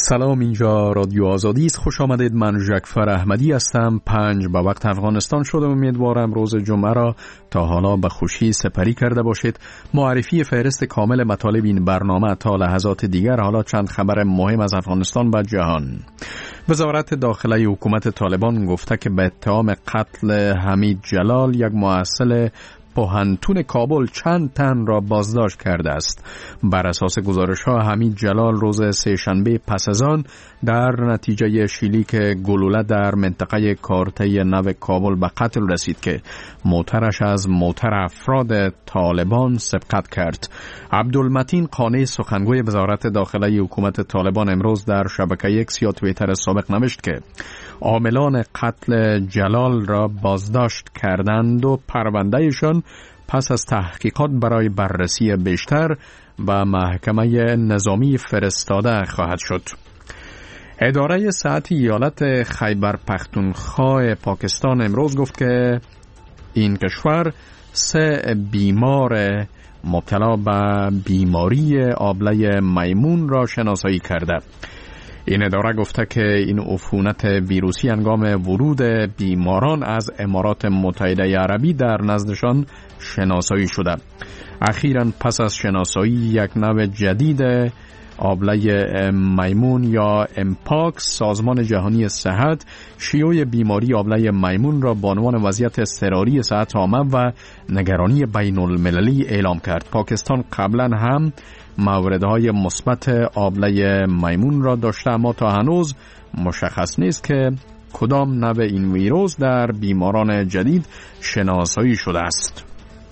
سلام، اینجا رادیو آزادی است. خوش آمدید. من جعفر احمدی هستم. 5 به وقت افغانستان شده. امیدوارم روز جمعه را تا حالا به خوشی سپری کرده باشید. معرفی فهرست کامل مطالب این برنامه تا لحظات دیگر. حالا چند خبر مهم از افغانستان و جهان. وزارت داخله حکومت طالبان گفته که به اتهام قتل حمید جلال یک محصل پوهنتون کابل چند تن را بازداشت کرده است. بر اساس گزارش ها حمید جلال روز سه‌شنبه پس از آن در نتیجه شلیک گلوله در منطقه کارته نو کابل به قتل رسید که موترش از موتر افراد طالبان سبقت کرد. عبدالمتین قانی سخنگوی وزارت داخله حکومت طالبان امروز در شبکه ایکس یا توییتر سابق نوشت که عاملان قتل جلال را بازداشت کردند و پروندهشان پس از تحقیقات برای بررسی بیشتر و محکمه نظامی فرستاده خواهد شد. اداره صحت ایالت خیبر پختونخوا پاکستان امروز گفت که این کشور 3 بیمار مبتلا به بیماری آبله میمون را شناسایی کرده. این اداره گفته که این عفونت ویروسی هنگام ورود بیماران از امارات متحده عربی در نزدشان شناسایی شده. اخیراً پس از شناسایی یک نوع جدید آبله میمون یا امپاکس، سازمان جهانی صحت شیوع بیماری آبله میمون را به عنوان وضعیت اضطراری صحت عامه و نگرانی بین المللی اعلام کرد. پاکستان قبلا هم موردهای مثبت آبله میمون را داشته، اما تا هنوز مشخص نیست که کدام نوع این ویروس در بیماران جدید شناسایی شده است.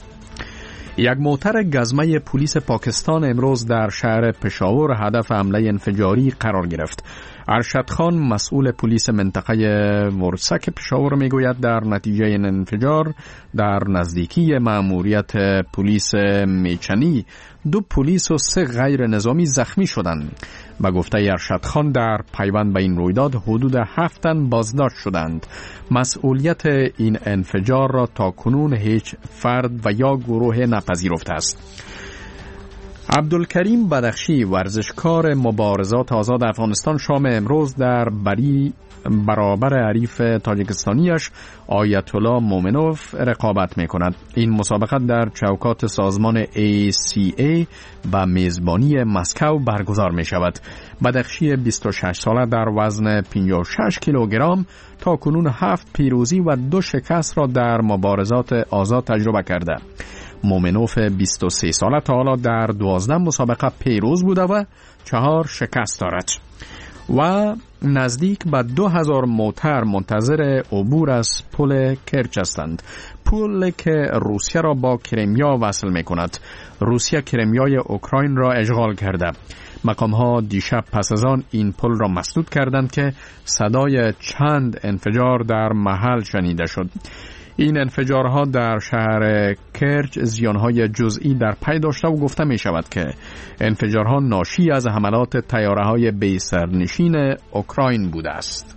یک موتر گزمه پلیس پاکستان امروز در شهر پشاور هدف حمله انفجاری قرار گرفت. ارشد خان مسئول پلیس منطقه ورسک پشاور میگوید در نتیجه این انفجار در نزدیکی مأموریت پلیس میچنی 2 پلیس و 3 غیر نظامی زخمی شدند. به گفته ارشد خان در پیوند به این رویداد حدود 7 تن بازداشت شدند. مسئولیت این انفجار را تا کنون هیچ فرد و یا گروه نپذیرفته است. عبدالکریم بدخشی ورزشکار مبارزات آزاد افغانستان شام امروز در برابر حریف تاجیکستانیش آیت الله مومنوف رقابت می کند. این مسابقه در چوکات سازمان ACA و میزبانی مسکو برگزار می شود. بدخشی 26 ساله در وزن 56 کیلوگرم تا کنون 7 پیروزی و 2 شکست را در مبارزات آزاد تجربه کرده. مومنوف 23 ساله تا حالا در 12 مسابقه پیروز بوده و 4 شکست دارد و نزدیک به 2000 موتر منتظر عبور از پل کرچ هستند. پل که روسیه را با کریمیا وصل می کند. روسیه کریمیای اوکراین را اشغال کرده. مقام ها دیشب پس از آن این پل را مسدود کردند که صدای چند انفجار در محل شنیده شد. این انفجارها در شهر کرچ زیانهای جزئی در پی داشته و گفته می شود که انفجارها ناشی از حملات طیاره‌های بی سرنشین اوکراین بوده است.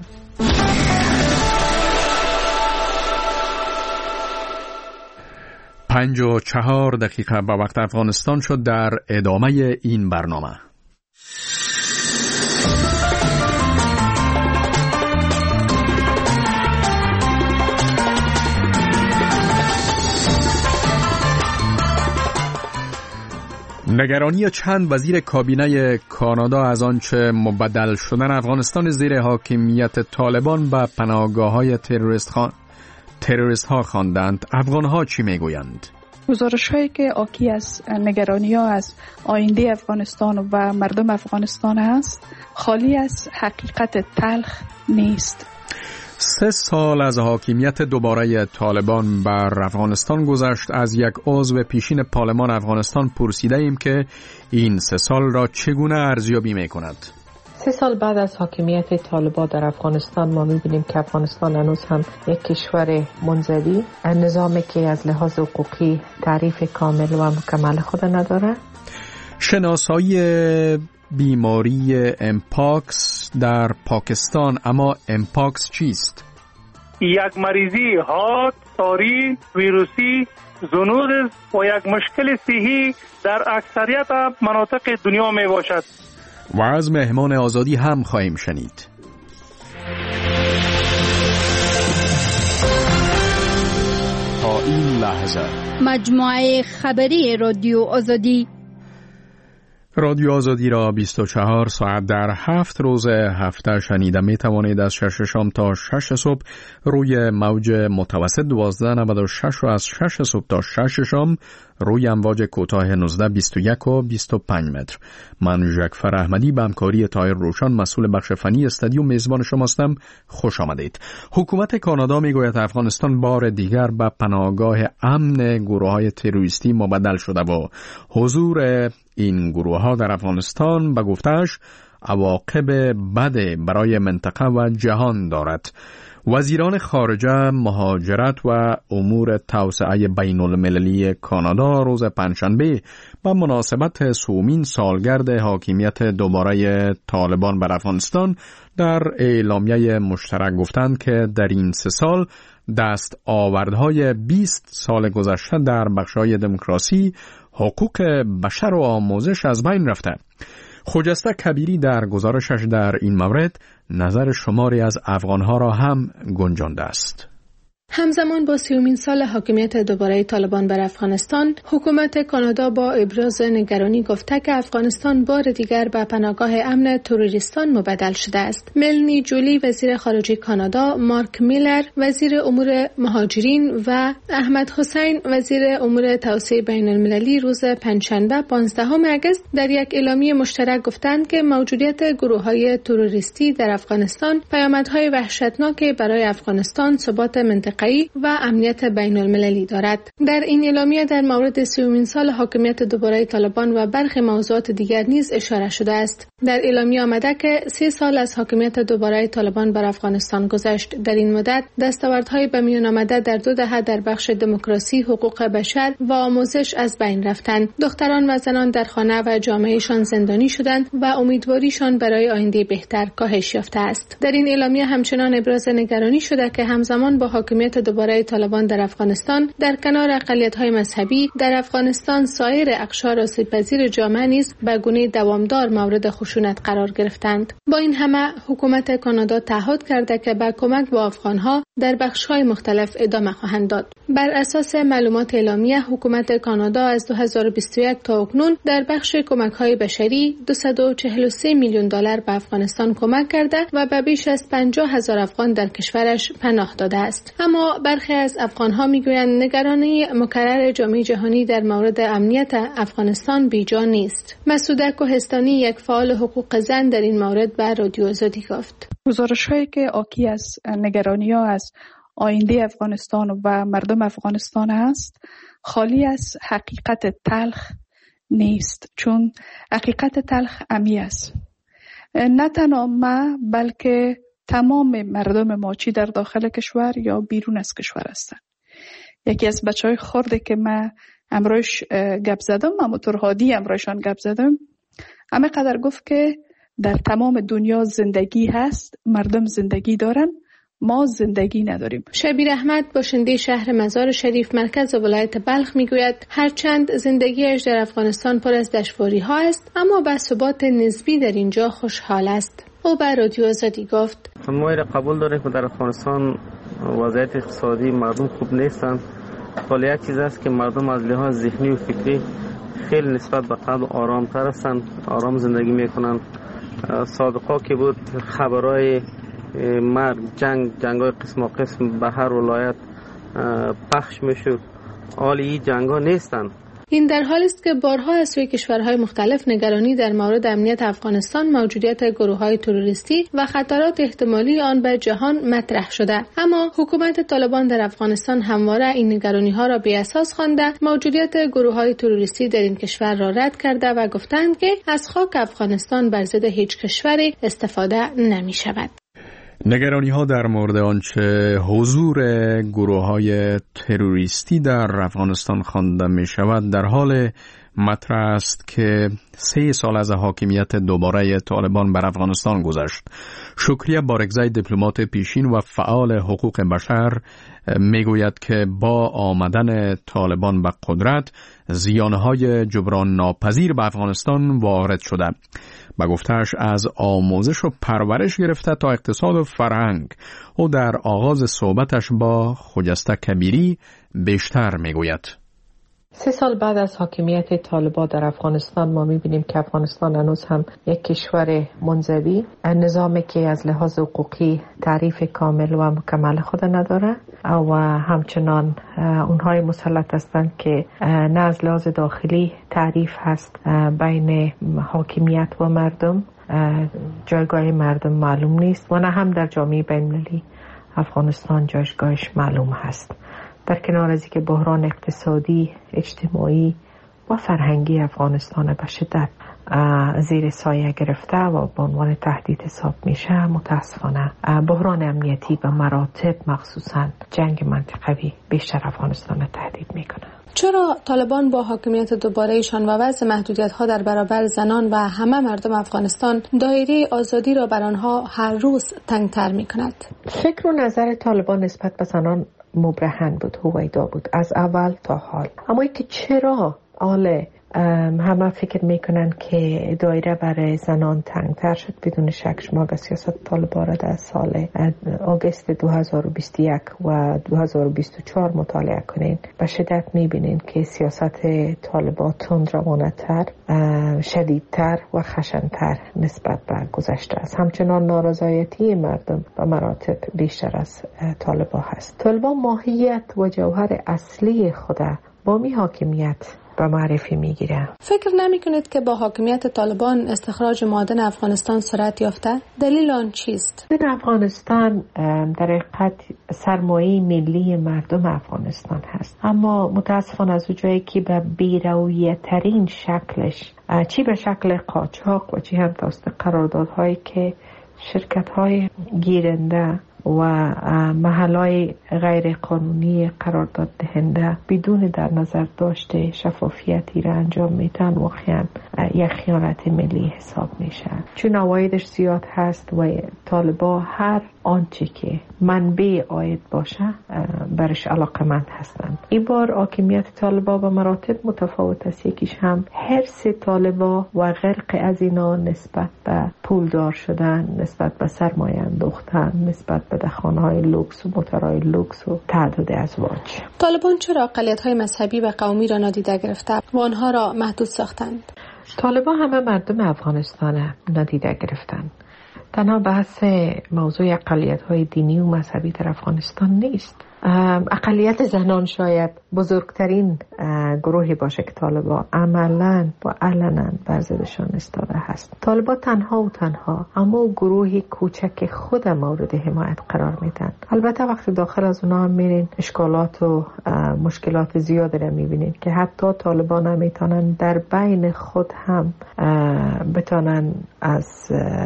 پنج و 4 دقیقه به وقت افغانستان شد. در ادامه این برنامه نگرانی چند وزیر کابینه کانادا از آنچه مبدل شدن افغانستان زیر حاکمیت طالبان به پناهگاه‌های تروریست ها خواندند. افغان ها چی میگویند؟ گزارش هایی که حاکی از نگرانی ها از آینده افغانستان و مردم افغانستان است خالی از حقیقت تلخ نیست. 3 سال از حاکمیت دوباره طالبان بر افغانستان گذشت. از یک عضو پیشین پارلمان افغانستان پرسیده ایم که این 3 سال را چگونه ارزیابی می کند؟ 3 سال بعد از حاکمیت طالبان در افغانستان ما می‌بینیم که افغانستان هنوز هم یک کشور منزوی، نظامی که از لحاظ حقوقی تعریف کامل و مکمل خود نداره. شناسایی بیماری امپاکس در پاکستان، اما امپاکس چیست؟ یک مریضی حاد، ساری، ویروسی، زنود و یک مشکل صحی در اکثریت مناطق دنیا می باشد. و از مهمان آزادی هم خواهیم شنید. تا این لحظه مجموعه خبری رادیو آزادی. رادیو آزادی را 24 ساعت در 7 روز هفته شنیده می توانید از 6 شام تا 6 صبح روی موج متوسط 1296 و از 6 صبح تا 6 شام روی امواج کوتاه 19 21 و 25 متر. من ژکفر احمدی به همکاری طاهر روشن مسئول بخش فنی استودیو میزبان شماستم. خوش آمدید. حکومت کانادا میگوید افغانستان بار دیگر به پناهگاه امن گروه‌های تروریستی مبدل شده و حضور این گروه‌ها در افغانستان به گفته‌اش عواقب بد برای منطقه و جهان دارد. وزیران خارجه، مهاجرت و امور توسعه بین المللی کانادا روز پنجشنبه به مناسبت سومین سالگرد حاکمیت دوباره طالبان بر افغانستان در اعلامیه مشترک گفتند که در این 3 سال دستاوردهای 20 سال گذشته در بخش‌های دموکراسی، حقوق بشر و آموزش از بین رفته. خجسته کبیری در گزارشش در این مورد نظر شماری از افغانها را هم گنجانده است. همزمان با 30مین سال حاکمیت دوباره طالبان بر افغانستان، حکومت کانادا با ابراز نگرانی گفته که افغانستان بار دیگر به پناهگاه امن تروریستان مبدل شده است. ملنی جولی وزیر خارجه کانادا، مارک میلر وزیر امور مهاجرین و احمد حسین وزیر امور توسعه بین المللی روز پنجشنبه 15 اگست در یک اعلامیه مشترک گفتند که موجودیت گروه‌های تروریستی در افغانستان پیامدهای وحشتناک برای افغانستان، ثبات منطقه و امنیت بین المللی دارد. در این اعلامیه در مورد 30مین سال حاکمیت دوباره طالبان و برخی موضوعات دیگر نیز اشاره شده است. در اعلامیه آمده که 3 سال از حاکمیت دوباره طالبان بر افغانستان گذشت. در این مدت دستاوردهای به میان آمده در 2 دهه در بخش دموکراسی، حقوق بشر و آموزش از بین رفتند. دختران و زنان در خانه و جامعهشان زندانی شدند و امیدواریشان برای آینده بهتر کاهش یافته است. در این اعلامیه همچنان ابراز نگرانی شده که همزمان با حاکمیت دوباره طالبان در افغانستان، در کنار اقلیت‌های مذهبی در افغانستان سایر اقشار آسیب‌پذیر جامعه نیز به گونه دوامدار مورد خشونت قرار گرفتند. با این همه حکومت کانادا تعهد کرده که به کمک به افغان‌ها در بخش‌های مختلف ادامه خواهند داد. بر اساس معلومات اعلامیه، حکومت کانادا از 2021 تا اکنون در بخش کمک‌های بشری 243 میلیون دلار به افغانستان کمک کرده و به بیش از 50,000 افغان در کشورش پناه داده است. اما برخی از افغان‌ها می‌گویند نگرانی مکرر جامعه جهانی در مورد امنیت افغانستان بیجا نیست. مسعوده کوهستانی، یک فعال حقوق زن، در این مورد به رادیو آزادی گفت: گزارش‌هایی که حاکی از نگرانی‌ها از آینده افغانستان و مردم افغانستان است خالی از حقیقت تلخ نیست، چون حقیقت تلخ عمیق است. نه تنها ما بلکه تمام مردم ما، چی در داخل کشور یا بیرون از کشور هستند. یکی از بچهای خرده که من امروز گپ زدم، همونطور هادی امروزشان گپ زدم، همه قدر گفت که در تمام دنیا زندگی هست، مردم زندگی دارن، ما زندگی نداریم. شبیر احمد، باشنده شهر مزار شریف مرکز ولایت بلخ، میگوید هرچند زندگیش در افغانستان پر از دشواری ها است، اما به ثبات نسبی در اینجا خوشحال است. او به رادیو آزادی گفت: ما را قبول داریم که در افغانستان وضعیت اقتصادی مردم خوب نیستند، ولی یک چیز است که مردم از لحاظ ذهنی و فکری خیلی نسبت به قبل آرام‌تر هستند، آرام زندگی میکنند. سابقا که بود خبرهای مرگ، جنگ‌های قسم و قسم به هر ولایت پخش میشد، حال این جنگ‌ها نیستند. این در حالی است که بارها از سوی کشورهای مختلف نگرانی در مورد امنیت افغانستان، موجودیت گروه‌های تروریستی و خطرات احتمالی آن به جهان مطرح شده، اما حکومت طالبان در افغانستان همواره این نگرانی‌ها را بی‌اساس خوانده، موجودیت گروه‌های تروریستی در این کشور را رد کرده و گفتند که از خاک افغانستان بر ضد هیچ کشوری استفاده نمی‌شود. نگرانی‌ها در مورد آنچه حضور گروه‌های تروریستی در افغانستان خوانده می‌شود در حال مطرح است که 3 سال از حاکمیت دوباره طالبان بر افغانستان گذشت. شکریه بارگزای، دیپلمات پیشین و فعال حقوق بشر، میگوید که با آمدن طالبان به قدرت زیانهای جبران ناپذیر به افغانستان وارد شده. به گفته‌اش از آموزش و پرورش گرفته تا اقتصاد و فرهنگ. او در آغاز صحبتش با خجسته کبیری بیشتر میگوید. 3 سال بعد از حاکمیت طالبان در افغانستان ما میبینیم که افغانستان هنوز هم یک کشور منزوی، نظامی که از لحاظ حقوقی تعریف کامل و مکمل خود نداره و همچنان اونهای مسلط هستند که نه از لحاظ داخلی تعریف هست بین حاکمیت و مردم، جایگاه مردم معلوم نیست و نه هم در جامعه بین‌المللی افغانستان جایگاهش معلوم هست. در کنار از اینکه بحران اقتصادی، اجتماعی و فرهنگی افغانستان به شدت زیر سایه گرفته و به عنوان تهدید حساب میشه، متاسفانه بحران امنیتی به مراتب مخصوصا جنگ منطقوی بیشتر افغانستان را تهدید میکنه. چرا طالبان با حاکمیت دوباره‌ایشان و وضع محدودیت‌ها در برابر زنان و همه مردم افغانستان دایره آزادی را بر آنها هر روز تنگ‌تر می‌کند؟ فکر و نظر طالبان نسبت به زنان مبرهن بود، هویدا بود از اول تا حال. اما اینکه چرا همه فکر میکنن که دایره برای زنان تنگتر شد، بدون شک شما اگر سیاست طالبان را در سال آگوست 2021 و 2024 مطالعه کنین به شدت میبینین که سیاست طالبان تندروانه‌تر، شدیدتر و خشن‌تر نسبت به گذشته است. همچنان نارضایتی مردم به مراتب بیشتر از طالبان هست. طالبان ماهیت و جوهر اصلی خود با می حاکمیت به معرفی میگیره. فکر نمی کنید که با حاکمیت طالبان استخراج معادن افغانستان سرعت یافته؟ دلیل آن چیست؟ در افغانستان در حقیقت سرمایه ملی مردم افغانستان هست، اما متاسفانه از جایی که به بی‌رویه ترین شکلش، چی به شکل قاچاق و چی هم توسط قراردادهایی که شرکت‌های گیرنده و محل‌های غیر قانونی قرارداد دهنده بدون در نظر داشته شفافیتی را انجام میتن، واقعا یک خیانت ملی حساب میشه. چون عوایدش زیاد هست و طالبان هر آنچه که منبع عاید باشه برش علاقمند هستند. این بار حاکمیت طالبان به مراتب متفاوت است. یکیش هم حرص طالبان و غرق از اینا نسبت به پولدار شدن، نسبت به سرمایه انداختن، نسبت به خانه‌های لوکس و موتورهای لوکس و تعداد ازواج. طالبان چرا اقلیت‌های مذهبی و قومی را نادیده گرفته و آنها را محدود ساختند؟ طالبان همه مردم افغانستان نادیده گرفتند. تنها بحث موضوع اقلیت‌های دینی و مذهبی در افغانستان نیست. اقلیت زنان شاید بزرگترین گروهی باشه که طالبان عملاً و علناً بر ضدشان ایستاده هست. طالبان تنها و تنها اما گروهی کوچک خود مورد حمایت قرار میدن. البته وقتی داخل از اونها هم میرین اشکالات و مشکلات زیادی را میبینید که حتی طالبان هم میتونن در بین خود هم بتونن از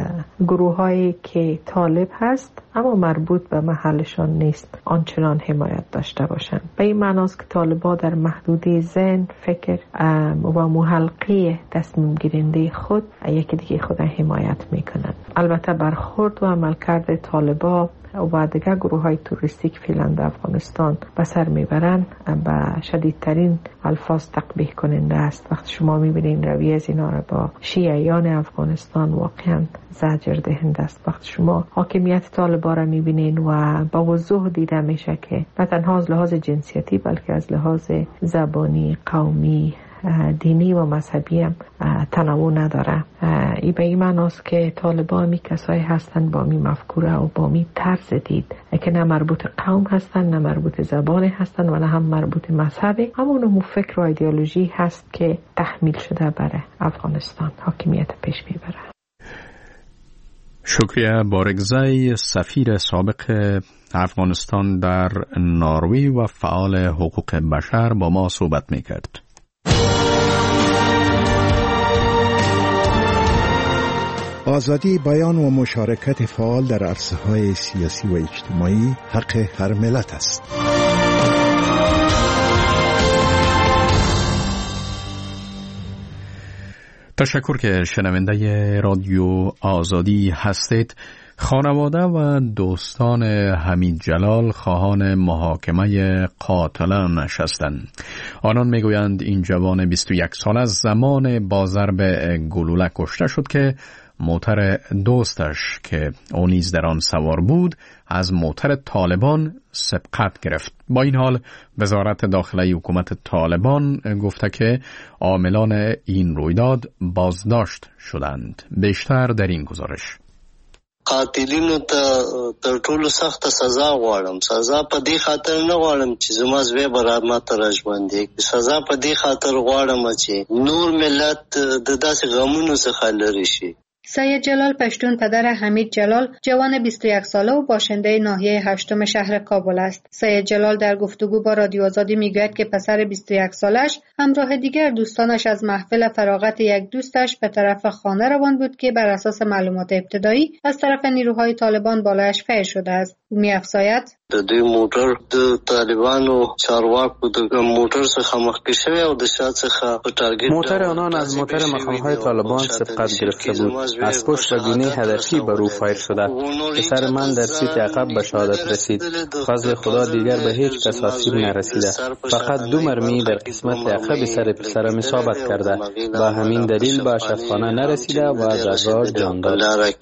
گروهایی که طالب هست اما مربوط به محلشان نیست آنچنان حمایت داشته باشند. به این معناست که طالبان در محدوده ذهن، فکر و محلقه تصمیم گیرنده خود یکی دیگه خود حمایت میکنند. البته برخورد و عملکرد طالبان و دیگر گروه های توریستیک فعلا در افغانستان به سر میبرن به شدیدترین الفاظ تقبیح کننده است. وقتی شما میبینین رویه از اینا را با شیعیان افغانستان واقعا زجر دهنده است. وقتی شما حاکمیت طالبان را میبینین و با وضوح دیده میشه که نه تنها از لحاظ جنسیتی بلکه از لحاظ زبانی، قومی، دینی و مذهبی هم تنوع نداره. این به این معناست که طالبان می کسایی هستند با می مفکوره و با می طرز دید که نه مربوط قوم هستند، نه مربوط زبان هستند و نه هم مربوط مذهبی، اما اونمو فکر و ایدئولوژی هست که تحمیل شده برای افغانستان حاکمیت پیش میبره. شکریه بارگزای، سفیر سابق افغانستان در نروژ و فعال حقوق بشر با ما صحبت میکرد. آزادی بیان و مشارکت فعال در عرصه‌های سیاسی و اجتماعی حق هر ملت است. تشکر که شنونده رادیو آزادی هستید. خانواده و دوستان حمید جلال خواهان محاکمه قاتلانش هستند. آنان میگویند این جوان 21 ساله از زمان با ضرب گلوله کشته شد که موتر دوستش که او نیز در آن سوار بود از موتر طالبان سبقت گرفت. با این حال وزارت داخلی حکومت طالبان گفته که عاملان این رویداد بازداشت شدند. بیشتر در این گزارش. قاتلینو ته تر ټولو سخت سزا غواړم. سزا په دې خاطر نه غواړم چې زما زوی برابر ماته راژوندي. سزا په دې خاطر غواړم چې نور ملت د داسې غمونو څخه لرې شي. سید جلال پشتون پدر حمید جلال جوان 21 ساله و باشنده ناحیه 8 شهر کابل است. سید جلال در گفتگو با رادیو آزادی میگوید که پسر 21 سالش همراه دیگر دوستانش از محفل فراغت یک دوستش به طرف خانه روان بود که بر اساس معلومات ابتدایی از طرف نیروهای طالبان بالایش فیر شده است. او می‌افزاید د دوی موټر د طالبانو چارواکو د موټر څخه مخکې شوی او د شا څخه په ټارګټ موټر آنان از موټر مقام‌های طالبان سبقت گرفته بود. از پشت و بینی هدفی بر او فایر شده. پسر من در سیت عقب به شهادت رسید. فضل خدا دیگر به هیچ کس آسیب نرسیده. فقط 2 مرمی در قسمت عقب سر پسرم اصابت کرده. با همین دلیل به شفاخانه نرسیده و از راه جان داد.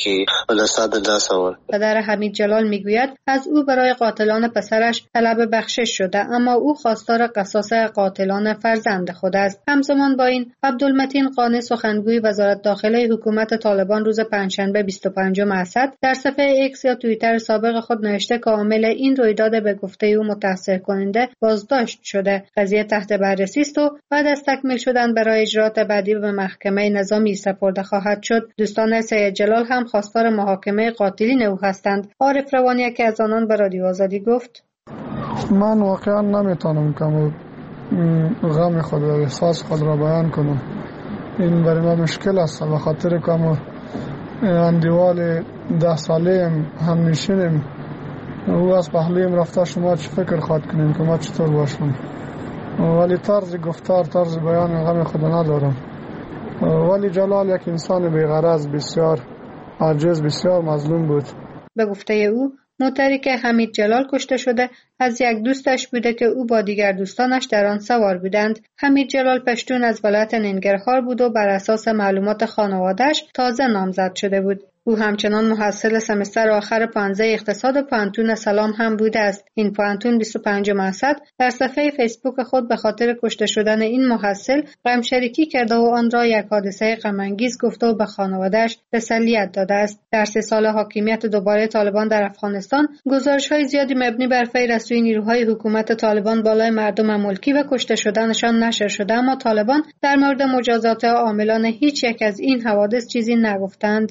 پدر حمید جلال میگوید از او برای قاتلان پسرش طلب بخشش شده، اما او خواستار قصاص قاتلان فرزند خود است. همزمان با این عبدالمتین قانی سخنگوی وزارت داخلی حکومت طالبان روز پنجشنبه 25 اسد در صفحه ایکس یا توییتر سابق خود نوشته که عامل این رویداد به گفته او متأثر کننده بازداشت شده. قضیه تحت بررسی است و بعد از تکمیل شدن برای اجراات بعدی به محکمه نظامی سپرده خواهد شد. دوستان سید جلال هم خواستار محاکمه قاتلین او هستند. عارف روانی که از آنان به رادیو آزادی گفت: من واقعا نمیتونم که غم خود و احساس خود را بیان کنم. این برای ما مشکل است به خاطر که ما اندیوال 10 ساله هم نشینیم. او از پهلویم رفته شما چه فکر خواهد کنیم که ما چطور باشم، ولی طرز گفتار طرز بیان غم خود ندارم. ولی جلال یک انسان بی‌غرض، بسیار عاجز، بسیار مظلوم بود. به گفته او موتری که حمید جلال کشته شده از یک دوستش بوده که او با دیگر دوستانش در آن سوار بودند. حمید جلال پشتون از ولایت ننگرهار بود و بر اساس معلومات خانواده‌اش تازه نامزد شده بود. او همچنان محصل سمستر آخر 15 اقتصاد پانتون سلام هم بوده است. این پانتون 25 اسد در صفحه فیسبوک خود به خاطر کشته شدن این محصل غم شریکی کرده و آن را یک حادثه غم انگیز گفته و به خانواده‌اش تسلیت داده است. در 3 سال حاکمیت دوباره طالبان در افغانستان گزارش‌های زیادی مبنی بر فیر از سوی نیروهای حکومت طالبان بالای مردم ملکی و کشته شدنشان نشر شده، اما طالبان در مورد مجازات عاملان هیچ یک از این حوادث چیزی نگفتند.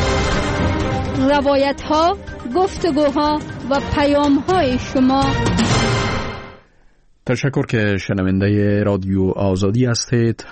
روایت ها، گفتگوها و پیام های شما. تشکر که شنونده رادیو آزادی هستید.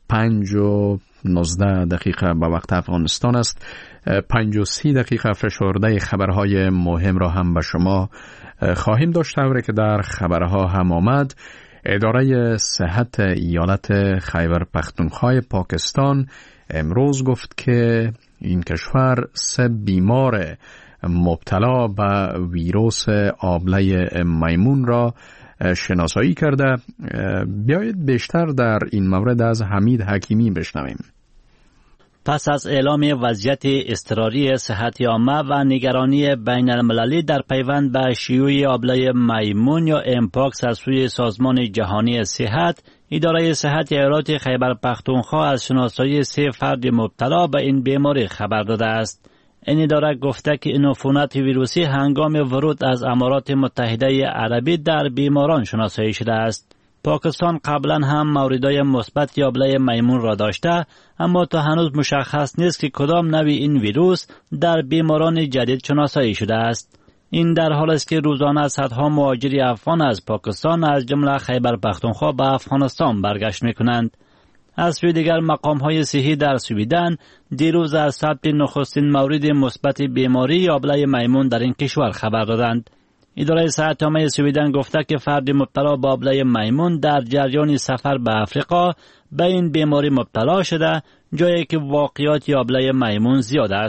5:19 به وقت افغانستان است. 5:30 فشرده خبرهای مهم را هم به شما خواهیم داشت. طوری که در خبرها هم آمد، اداره صحت ایالت خیبر پختونخوا پاکستان امروز گفت که این کشور 3 بیمار مبتلا به ویروس آبله میمون را شناسایی کرده. بیایید بیشتر در این مورد از حمید حکیمی بشنویم. پس از اعلام وضعیت اضطراری صحت عامه و نگرانی بین المللی در پیوند به شیوع آبله میمون یا امپاکس از سوی سازمان جهانی صحت، اداره صحت ایالت خیبر پختونخوا از شناسایی 3 فرد مبتلا به این بیماری خبر داده است. این اداره گفته که این عفونت ویروسی هنگام ورود از امارات متحده عربی در بیماران شناسایی شده است. پاکستان قبلا هم موردهای مثبت آبله میمون را داشته، اما تا هنوز مشخص نیست که کدام نوع این ویروس در بیماران جدید شناسایی شده است. این در حال است که روزانه صدها مهاجر افغان از پاکستان از جمله خیبر پختونخوا به افغانستان برگشت می‌کنند. از سوی دیگر مقام‌های صحی در سویدن دیروز از ثبت نخستین مورد مثبت بیماری آبله میمون در این کشور خبر دادند. اداره صحت عامه سویدن گفته که فرد مبتلا به آبله میمون در جریان سفر به افریقا به این بیماری مبتلا شده، جایی که واقعیت آبله میمون زیاد است.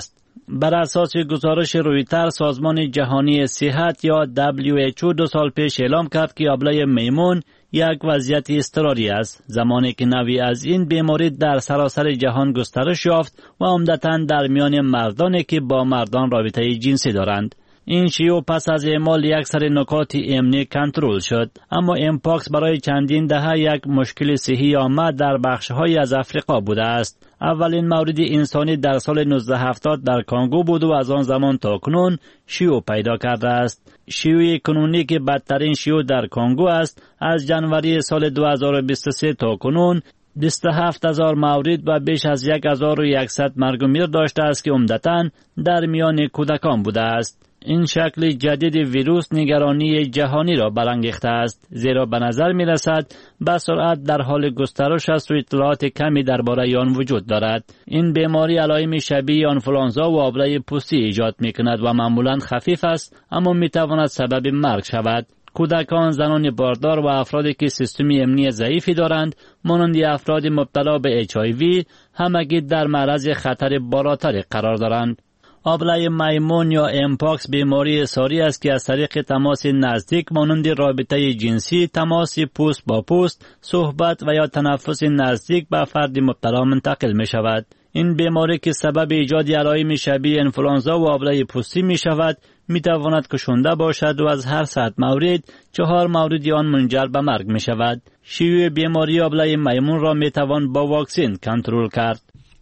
بر اساس گزارش رویتر، سازمان جهانی صحت یا WHO 2 سال پیش اعلام کرد که آبله میمون یک وضعیت اضطراری است، زمانی که نوعی از این بیماری در سراسر جهان گسترش یافت و عمدتاً در میان مردانی که با مردان رابطه جنسی دارند. این شیوع پس از اعمال یک سری نکات امنی کنترل شد، اما امپاکس برای چندین دهه یک مشکل صحی عامه در بخش‌های از افریقا بوده است. اولین مورد انسانی در سال 1970 در کانگو بود و از آن زمان تا کنون شیوع پیدا کرده است. شیوع کنونی که بدترین شیوع در کانگو است، از جنوری سال 2023 تا کنون 27,000 مورد و بیش از 1,100 مرگ و میر داشته است که عمدتاً در میان کودکان بوده است. این شکل جدید ویروس نگرانی جهانی را برانگیخته است، زیرا به نظر می رسد به سرعت در حال گسترش است و اطلاعات کمی درباره آن وجود دارد. این بیماری علائم شبیه آنفولانزا و آبله پوستی ایجاد می کند و معمولاً خفیف است، اما می تواند سبب مرگ شود. کودکان، زنان باردار و افرادی که سیستم امنی ضعیفی دارند، مانند افراد مبتلا به HIV، همگی در معرض خطر بالاتری قرار دارند. آبله میمون یا امپاکس بیماری ساری است که از طریق تماس نزدیک مانند رابطه جنسی، تماس پوست با پوست، صحبت و یا تنفس نزدیک به فرد مبتلا منتقل می شود. این بیماری که سبب ایجاد علائم شبیه انفلانزا و آبله پوستی می شود، می تواند کشنده باشد و از هر 100 مورد 4 مورد آن منجر به مرگ می شود. شیوع بیماری آبله میمون را می توان با واکسن کنترل کرد.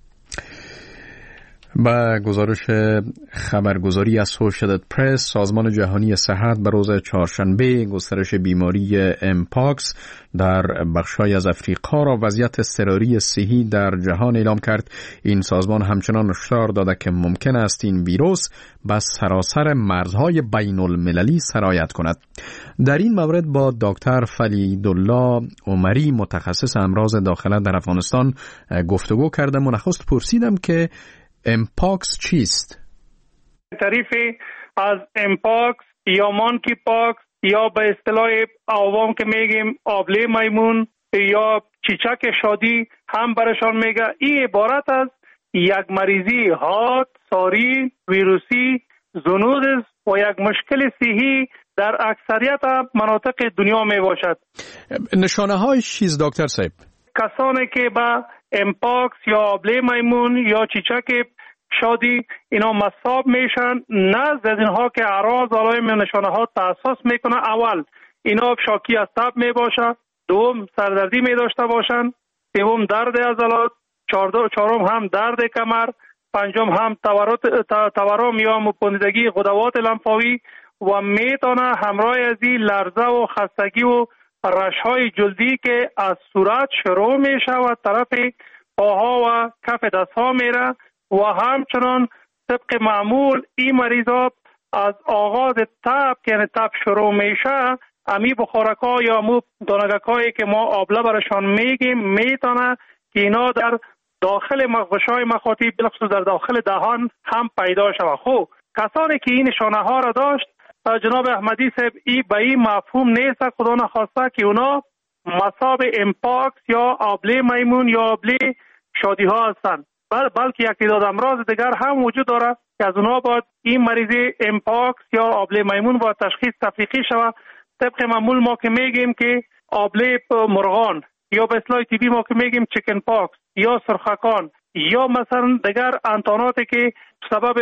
با گزارش خبرگزاری اسوشییتد پرس، سازمان جهانی صحت به روز چهارشنبه گسترش بیماری امپاکس در بخش‌های از افریقا را وضعیت اضطراری صحی در جهان اعلام کرد. این سازمان همچنان هشدار داده که ممکن است این ویروس به سراسر مرزهای بین المللی سرایت کند. در این مورد با دکتر فلیدالله عمری، متخصص امراض داخله در افغانستان، گفتگو کردم و نخست پرسیدم که امپاکس چیست؟ تعریف از امپاکس یا مانکی پاکس یا به اصطلاح عوام که میگیم آبله میمون یا چیچک شادی هم برشان میگه، این عبارت از یک مریضی حاد، ساری، ویروسی، زنود و یک مشکل صحی در اکثریت مناطق دنیا می باشد. نشانه های چیز دکتر صاحب؟ کسانی که با امپاکس یا آبله میمون یا چیچک شادی اینا مصاب میشن، نزد از اینها که اعراض علائم نشانه ها تأسس میکنه، اول اینا شاکی از تب می باشه، دوم سردردی می داشته باشن، سوم درد عضلات، چهارم هم درد کمر، پنجم هم تورم یا مپوندگی غدوات لنفاوی و میتونه همراه از این لرزه و خستگی و رشهای جلدی که از صورت شروع میشه و طرف پاها و کف دستها میره و همچنان طبق معمول این مریضات از آغاز تب که یعنی تب شروع میشه، امی بخارکا یا مو دانگکایی که ما آبله برشان میگیم میتونه که اینا در داخل مغزهای مخاطی بلخصوص در داخل دهان هم پیدا شود. خب کسانی که این نشانه ها را داشت، جناب احمدی صاحب، ای به این مفهوم نیست خدا نخواسته که اونا مصاب امپاکس یا آبله میمون یا آبله شادی ها هستند، بلکه یک تعداد امراض دیگر هم وجود داره که از اونا باید این مریضی امپاکس یا آبله میمون با تشخیص تفریقی شود. طبق معمول ما که میگیم که آبله مرغان یا به اصطلاح تیبی ما که میگیم چیکن پاکس یا سرخکان یا مثلا دیگر انتاناتی که سبب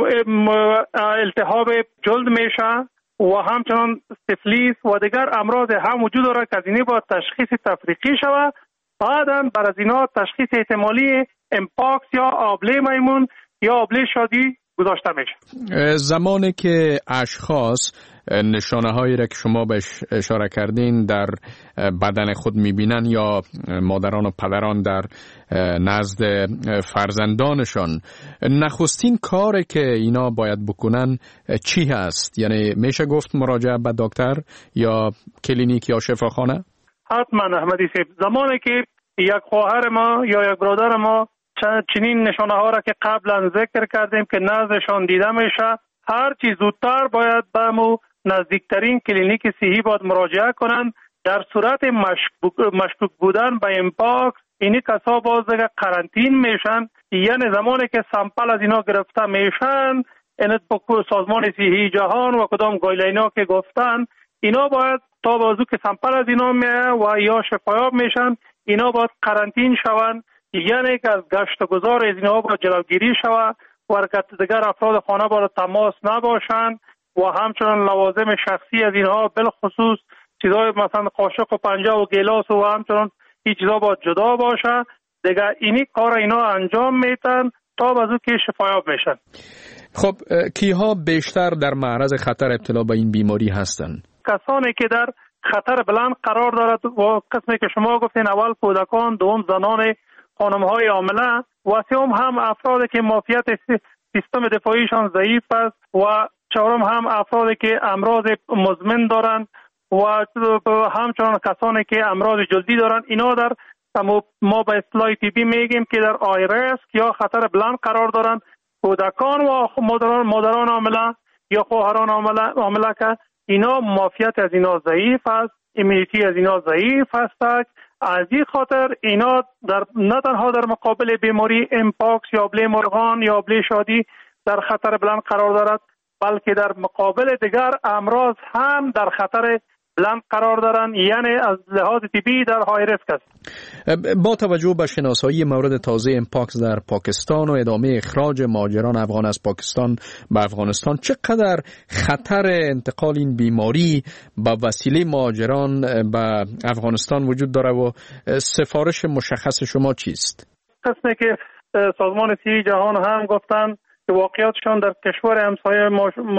التهاب جلد میشه و همچنان سفلیس و دیگر امراض هم وجود داره که از اینی با تشخیص تفریقی شود. بعداً بر از اینا تشخیص احتمالی امپاکس یا آبله میمون یا آبله شادی گذاشته میشه. زمانی که اشخاص نشانه هایی را که شما بهش اشاره کردین در بدن خود میبینن یا مادران و پدران در نزد فرزندانشان، نخستین کاری که اینا باید بکنن چی هست؟ یعنی میشه گفت مراجعه به دکتر یا کلینیک یا شفاخانه؟ حتما احمدی صاحب، زمانی که یک خواهر ما یا یک برادر ما چنین نشانه ها را که قبلا ذکر کردیم که نزدشان دیده میشه، هر چی زودتر باید به مو نزدیکترین کلینیک صحی باید مراجعه کنند. در صورت مشکوک بودن به امپاکس اینی کسا باز دیگه قرنطین میشن یعنی زمانی که سامپل از اینا گرفته میشن، این سازمان صحی جهان و کدام گایدلاین‌ها که گفتن، اینا باید تا بازو که سامپل از اینا میه و یا شفایاب میشن، اینا باید قرنطین شون، یعنی که از گشت و گذار از اینا باید جلوگیری شوه و دیگر افراد خانه باید تماس نباشن و همچنان لوازم شخصی از اینها بالخصوص چیزای مثلا قاشق و پنجه و گیلاس و همچنان این چیزا باید جدا باشه. دیگر اینی کار اینا انجام میتن تا بازو که شفایاب میشن. خب کیها بیشتر در معرض خطر ابتلا به این بیماری هستن؟ کسانی که در خطر بلند قرار دارد و قسمی که شما گفتین، اول کودکان، دوم زنان، خانم‌های حامله و سوم هم افرادی که معافیت سیستم دفاعیشان ضعیف است و چهارم هم افرادی که امراض مزمن دارند و همچنان کسانی که امراض جلدی دارند. اینا در ما به اصطلاح طبی میگیم که در آی ریسک یا خطر بلند قرار دارند. کودکان و مادران حامله یا خواهران حامله که اینا معافیت از اینا ضعیف است، ایمنیتی از اینا ضعیف است. از این خاطر اینا نه تنها در مقابل بیماری امپاکس یا آبله مرغان یا آبله شادی در خطر بلند قرار دارد، بلکه در مقابل دیگر امراض هم در خطر بلند قرار دارند، یعنی از لحاظ طبی در های ریسک است. با توجه به شناسایی مورد تازه امپاکس در پاکستان و ادامه اخراج مهاجران افغان از پاکستان به افغانستان، چقدر خطر انتقال این بیماری به وسیله مهاجران به افغانستان وجود داره و سفارش مشخص شما چیست؟ قسمی که سازمان صحی جهان هم گفتن که واقعیتشان در کشور همسایه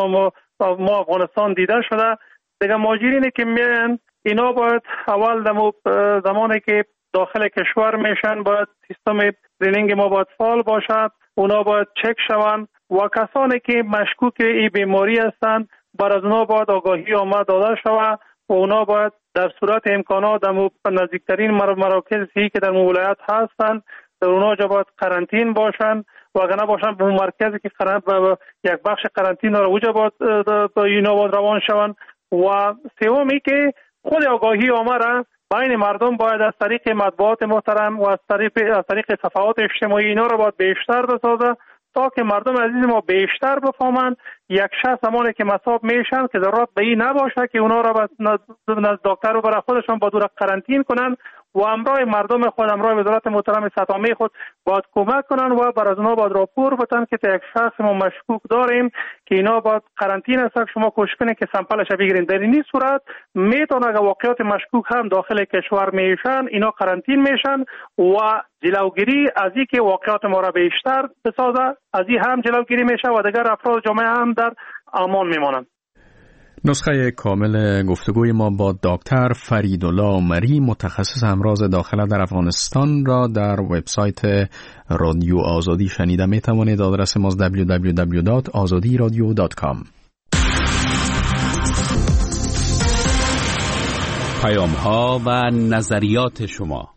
ما افغانستان دیده شده. دیگه مهاجرینی که میان اینا باید اول زمانی که داخل کشور میشن باید سیستم اسکرینینگ ما باید فعال باشد، اونا باید چک شوند و کسانی که مشکوک این بیماری هستند بر از اونا باید آگاهی آمد داده شود و اونا باید در صورت امکانات در نزدیکترین مراکز صحی که در ولایت هستند در اونا جا باید قرنطین باشند و اگر نباشن به مرکزی که یک بخش قرنطین داره اوجا باید اینا باید روان شوند. و سومی که خود آگاهی آمده بین مردم باید از طریق مطبوعات محترم و از طریق صفحات اجتماعی اینا را باید بیشتر بسازه تا که مردم عزیز ما بیشتر بفهمند یک شخص زمانی که مصاب میشن که ضرورت به این نباشه که اونا را نزد دکتر و برای خودشان با دور قرنطین کنن و همراه مردم خود، همراه وزارت محترم سطحی خود باید کمک کنن و بر از اونا باید راپور بدن که تا یک شخص ما مشکوک داریم که اینا باید قرنطین است، شما کوشش کنید که سامپلش بگیرین. در این صورت میتونه اگر واقعیت مشکوک هم داخل کشور میشن اینا قرنطین میشن و جلوگیری از این که واقعیت ما را بیشتر بسازه از این هم جلوگیری میشه و دیگر افراد جامعه هم در امان میمانند. نسخه کامل گفتگوی ما با دکتر فریدالله مری متخصص امراض داخله در افغانستان را در وبسایت رادیو آزادی شنیده می توانید. آدرس ما www.azadiradio.com. پیام‌ها و نظریات شما.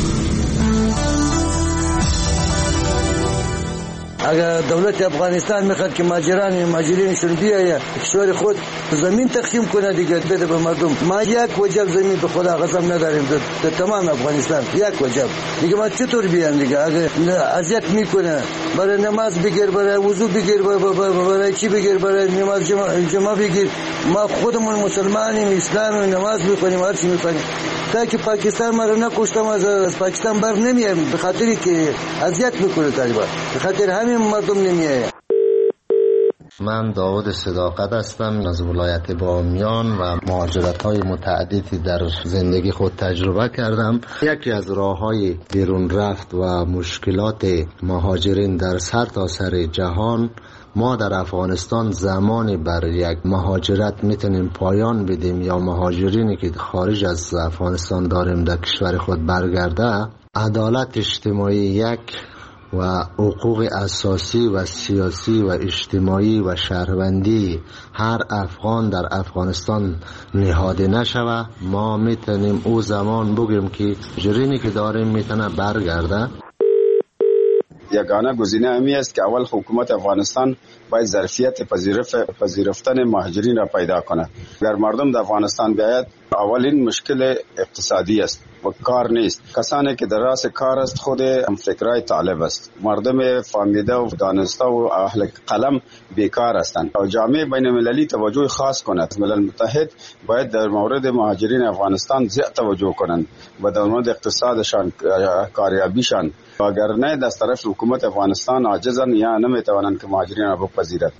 اگر دولت افغانستان میخواد که مهاجرینشون بیاید کشور خود زمین تقسیم کنه دیگه بده به مردم. ما یک وجب زمین به خدا قسم نداریم در تمام افغانستان، یک وجب دیگه. ما چطور بیان دیگه؟ اگر اذیت میکنه برای نماز بگیر، برای وضو بگیر، برای چی بگیر، برای نماز جمعه بگیر. ما خودمون مسلمانیم، اسلام نماز میخونیم، هر چی میخونیم. تا که پاکستان ما رو نکشتم از پاکستان بر نمیایم به خاطری که اذیت میکنه طالبان، به خاطر همین مردم نمیایم. من داود صداقت هستم از ولایت بامیان و مهاجرت‌های متعددی در زندگی خود تجربه کردم. یکی از راه‌های بیرون رفت و مشکلات مهاجرین در سرتاسر جهان، ما در افغانستان زمانی بر یک مهاجرت میتونیم پایان بدیم یا مهاجرینی که خارج از افغانستان داریم در کشور خود برگرده، عدالت اجتماعی یک و حقوق اساسی و سیاسی و اجتماعی و شهروندی هر افغان در افغانستان نهاده نشوه، ما میتونیم او زمان بگیم که مهاجرینی که داریم میتونه برگرده. یگانه گزینه همی است که اول حکومت افغانستان باید ظرفیت پذیرفتن مهاجرین را پیدا کنه. اگر مردم در افغانستان بیاید اولین مشکل اقتصادی است و کار نیست. کسانی که در راس کار است خود فکرای طالب است. مردم فهمیده و دانسته و اهل قلم بیکار هستند. جامعه بین المللی توجه خاص کند. ملل متحد باید در مورد مهاجرین افغانستان زیاد توجه کنند و در مورد اقتصادشان، کاریابیشان. اگر نه از طرف حکومت افغانستان عاجزند یا نمیتوانند که مهاجرین را بپذیرد.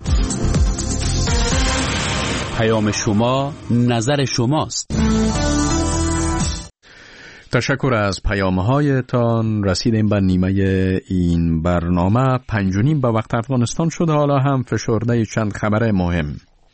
پیام شما، نظر شماست. تشکر از پیام‌هایتان. رسیدیم به نیمه این برنامه. 5:30 به وقت افغانستان شد. حالا هم فشرده چند خبر مهم.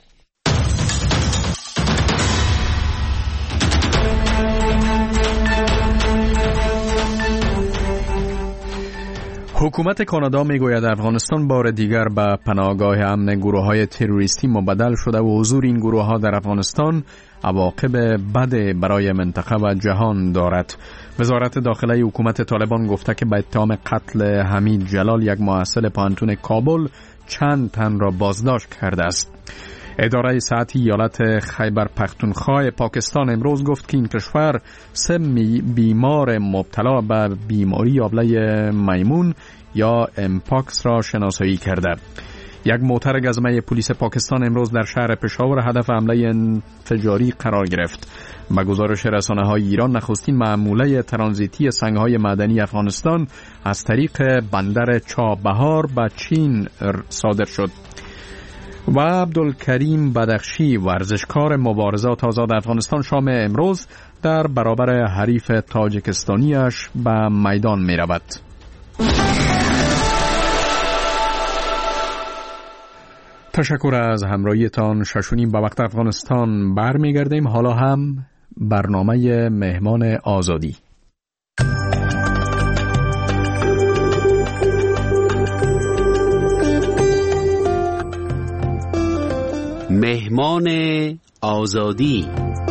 حکومت کانادا میگوید افغانستان بار دیگر به پناهگاه امن گروه‌های تروریستی مبدل شده و حضور این گروه‌ها در افغانستان عواقب بد برای منطقه و جهان دارد. وزارت داخله حکومت طالبان گفته که به اتهام قتل حمید جلال، یک محصل پوهنتون کابل، چند تن را بازداشت کرده است. اداره صحت ایالت خیبر پختونخوا پاکستان امروز گفت که این کشور 3 بیمار مبتلا به بیماری آبله میمون یا امپاکس را شناسایی کرده. یک موتر گزمه پلیس پاکستان امروز در شهر پشاور هدف حمله انفجاری قرار گرفت. به گزارش رسانه‌های ایران، نخستین معموله ترانزیتی سنگ‌های معدنی افغانستان از طریق بندر چابهار به چین صادر شد. و عبدالکریم بدخشی، ورزشکار مبارزات آزاد افغانستان، شام امروز در برابر حریف تاجیکستانیش به میدان می رود. تشکر از همراهیتان. 6:30 به وقت افغانستان برمیگردیم. حالا هم برنامه مهمان آزادی. مهمان آزادی.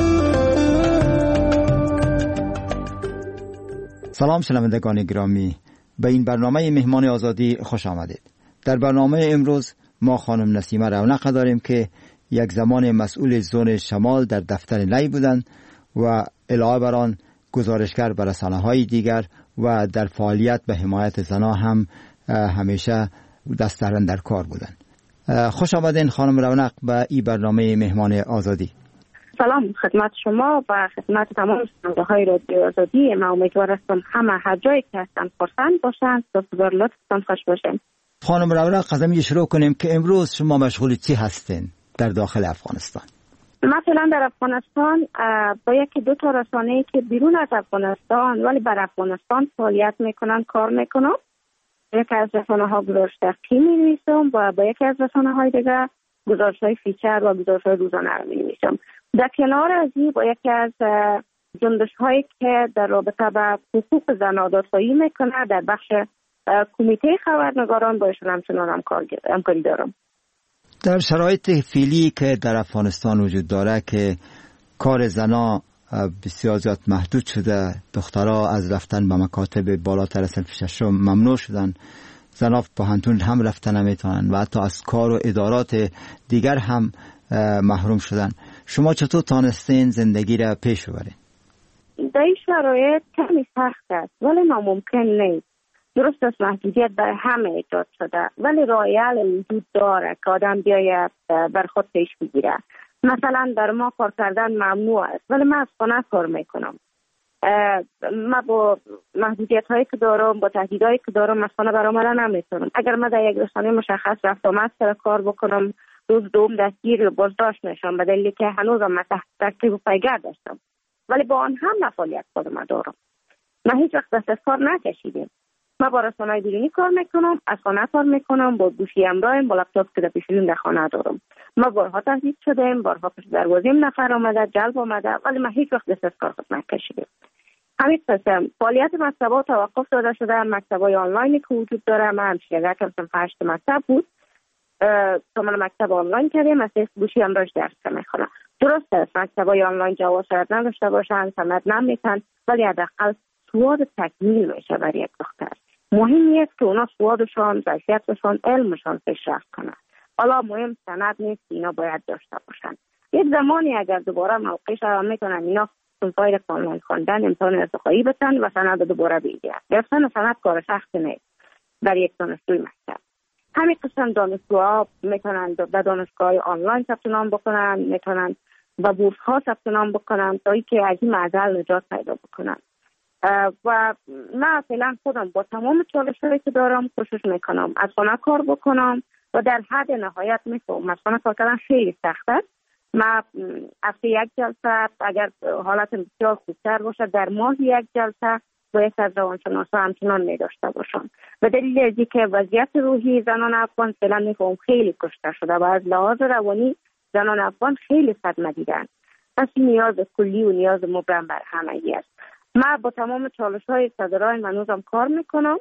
سلام شنوندگان گرامی، به این برنامه مهمان آزادی خوش آمدید. در برنامه امروز ما خانم نسیمه رونق داریم که یک زمان مسئول زون شمال در دفتر نی بودند و علاوه بر آن گزارشگر به رسانه‌های دیگر و در فعالیت به حمایت زنان هم همیشه دست در کار بودند. خوش آمدین خانم رونق به این برنامه مهمان آزادی. سلام خدمت شما و خدمت تمام شنونده‌های رادیو آزادی. من امیدوار هستم همه هر جایی که هستن خرسند باشند و بسیار لطفاً خوش باشین. خانم رونق، از همین شروع کنیم که امروز شما مشغول چی هستین در داخل افغانستان؟ مثلا در افغانستان با یکی دو تا رسانه‌ای که بیرون از افغانستان ولی بر افغانستان فعالیت میکنن کار میکنم. یکی از رسانه‌ها گزارش دقیقی می‌نویسم و با یکی از رسانه‌های دیگر گزارش‌های فیچر و گزارش‌های روزانه رو می‌نویسم. در کنار از این با یکی از جنبش‌هایی که در رابطه با حقوق زنان دادخواهی میکنه در بخش کمیته خبرنگاران با ایشون همچنان همکاری دارم. در شرایط فعلی که در افغانستان وجود داره که کار زنان بسیار زیاد محدود شده، دخترها از رفتن به مکاتب بالاتر از صنف ششم ممنوع شدن، زنان پوهنتون هم رفتن نمیتونن و حتی از کار و ادارات دیگر هم محروم شدن. شما چطور تانستین زندگی را پیش ببرین؟ در این شرایط کمی سخت است ولی ناممکن نیست. درست است محدودیت برای همه ایجاد شده ولی راه حل وجود داره که آدم بیاید بر خود پیش بگیره. مثلا در ما کار کردن ممنوع است ولی من از خانه کار میکنم. من با محدودیت هایی که دارم، با تهدیدهایی که دارم از خانه برآمدن نمیتونم. اگر من در یک رسانه مشخص رفت آمد سر کار بکنم، روز دوم دستگیر بازداشت میشم به دلیلی که هنوزم من تحت تعقیب و پیگرد داشتم. ولی با آن هم فعالیت خودم دارم. من هیچ وقت دست از کار نکشیدم. من با رسانه‌های بیرونی کار میکنم، از خانه کار میکنم، با گوشی همراهم، با لپتاپ که در پیشون در خانه دارم. ما بارها تهدید شدیم، بارها پشت دروازه‌ام نفر آمده، جلب آمده، ولی من هیچ وقت دست از کار خود نکشیدم. همین قسم فعالیت مکتب‌ها توقف داده شده. مکتب‌های آنلاینی که وجود داره، من همشیرگی کردم 8 مکتب بود. کاملا مکتب آنلاین کردیم، از گوشی همراهش درس میخونم. درست است مکتب‌های آنلاین جواز شاید نداشته باشن، سند نمیتن، ولی حداقل سواد تکمیل میشه برای یک دختر. مهم است که اونا سوادشان، ظرفیتشان، علمشان پیشرفت کنه. حالا مهم سند نیست، اینا باید داشته باشن. یک زمانی اگر دوباره موقعش را میکنن اینا صنفای کامل خواندن امتحان ارتقایی بتن و سند دوباره بگیرن. گرفتن سند کار سخت نیست در یک دانشجوی مکتب. همین قسم دانشجوها میتونن به دانشگاه آنلاین ثبت نام بکنن، میتونن به بورس ها ثبت نام بکنن تا اینکه از این معضل نجات پیدا بکنن. و من فعلا خودم با تمام چالش‌هایی که دارم کوشش میکنم از خانه کار بکنم و در حد نهایت میفهمم از خانه کار کردن خیلی سخت است. من هفته یک جلسه اگر حالت بسیار خوبتر باشه در ماه یک جلسه باید از روانشناسا همچنان می‌داشته باشم و دلیل از اینکه وضعیت روحی زنان افغان فعلا میفهم خیلی کشته شده و از لحاظ روانی زنان افغان خیلی صدمه دیدن. پس نیاز کلی و نیاز مبرم بر همگی است. من با تمام چالش‌های صدرای منوزم کار میکنم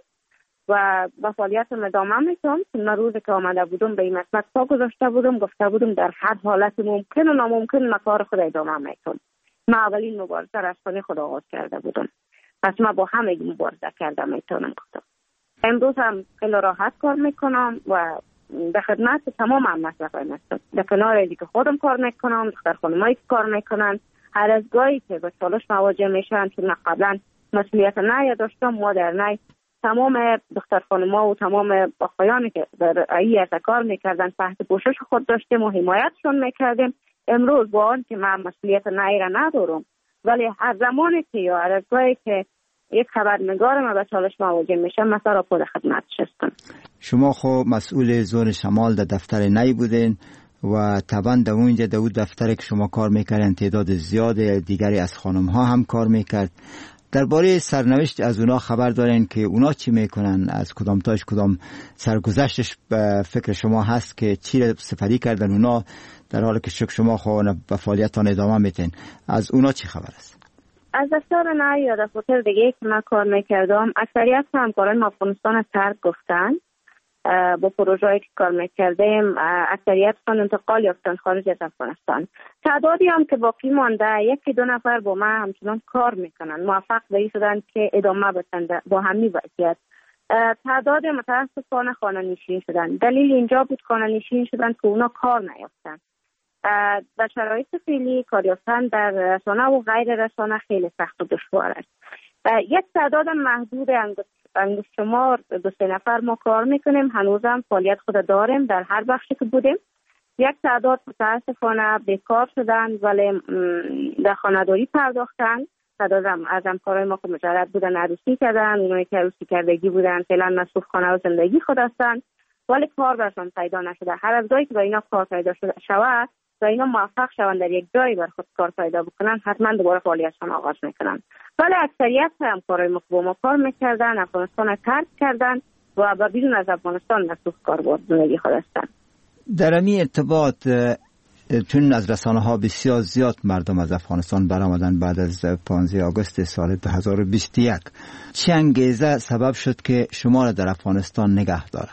و با فعالیتم ادامه میدم. من روزی که آمده بودم به این مسئله پا گذاشته بودم، گفته بودم در هر حالت ممکن و ناممکن من کار خود ادامه میدم. من اولین مبارزه را از خانه خود آغاز کرده بودم، پس من با همه مبارزه کردم میتونم گفتم. امروز هم خیلی راحت کار میکنم و به خدمت تمام هم مسئله هستم. در کنار دیگه خودم کار میکنم، دختر خانمایی که کار میکنن هر از گاهی که به چالش مواجه میشن، چون قبلا مسئولیت نه داشتم، ما در نه تمام دختر خانم‌ها و تمام آقایانی که در ایت کار میکردن تحت پوشش خود داشتیم و حمایتشون میکردیم. امروز با آن که من مسئولیت نه را ندارم، ولی هر زمانی که یا هر از گاهی که یک خبرنگار ما به چالش مواجه میشه مثلا خود خدمتش هستم. شما خب مسئول زون شمال در دفتر نی بودین و طبعا در اونجا در اون دفتری که شما کار میکردن تعداد زیاد دیگری از خانم ها هم کار میکرد. درباره سرنوشت از اونا خبر دارین که اونا چی میکنن؟ از کدام تاش کدام سرگذشتش به فکر شما هست که چی را سپری کردن اونا در حالی که شما خود به فعالیتان ادامه میتین؟ از اونا چی خبر است؟ از دفتر نه یا دفتر دیگه که من کار میکردم اکثریت همکاران افغانستان از ترک گفتن. با پروژه‌ای که کار میکردیم اکثریتشون انتقال یافتن خارج از افغانستان. تعدادی هم که باقی مانده یکی دو نفر با من همچنان کار میکنن، موفق به این شدن که ادامه بدن با همین وضعیت. تعداد متاسفانه خانه نشین شدن. دلیل اینجا بود خانه نشین شدن که اونا کار نیافتن. در شرایط فعلی کار یافتن در رسانه و غیر رسانه خیلی سخت و دشوار است. یک تعداد محدود انگشت شمار 2-3 نفر ما کار میکنیم، هنوزم فعالیت خود داریم در هر بخشی که بودیم. یک تعداد متاسفانه بیکار شدن ولی در خانه‌داری پرداختن. تعداد از همکارای ما که مجرد بودن عروسی کردن، اونایی که عروسی کردگی بودن فعلا مصروف خانه و زندگی خود هستن ولی کار برشان پیدا نشده. هر از گاهی که با اینا کار پیدا شود و اینا موفق شوند در یک جایی بر خود کار پیدا بکنن حتما دوباره فعالیتشان آغاز میکنن. ولی اکثریت همکارای ما با ما کار میکردن افغانستان ترک کردن و با بیرون از افغانستان مصروف کار بود زندگی خود هستن. در این ارتباط چون از رسانه ها بسیار زیاد مردم از افغانستان برآمدن بعد از 15 آگوست سال 2021 چه انگیزه سبب شد که شما را در افغانستان نگه داره؟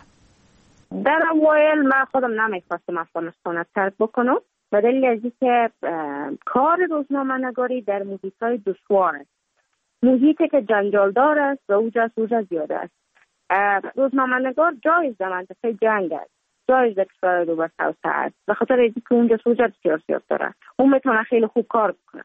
در اوایل من خودم نمیخواستم افغانستان را ترک بکنم به دلیل از اینکه کار روزنامه‌نگاری در محیط‌های دشوار است. محیطی که جنجالدار است و اوجه زیاده است. روزنامه‌نگار جایز در منطقه جنگ است، جایز در کشور رو بس حوصه است به خاطر اینکه اونجا سوژه بسیار زیاد داره، اون میتونه خیلی خوب کار بکنه.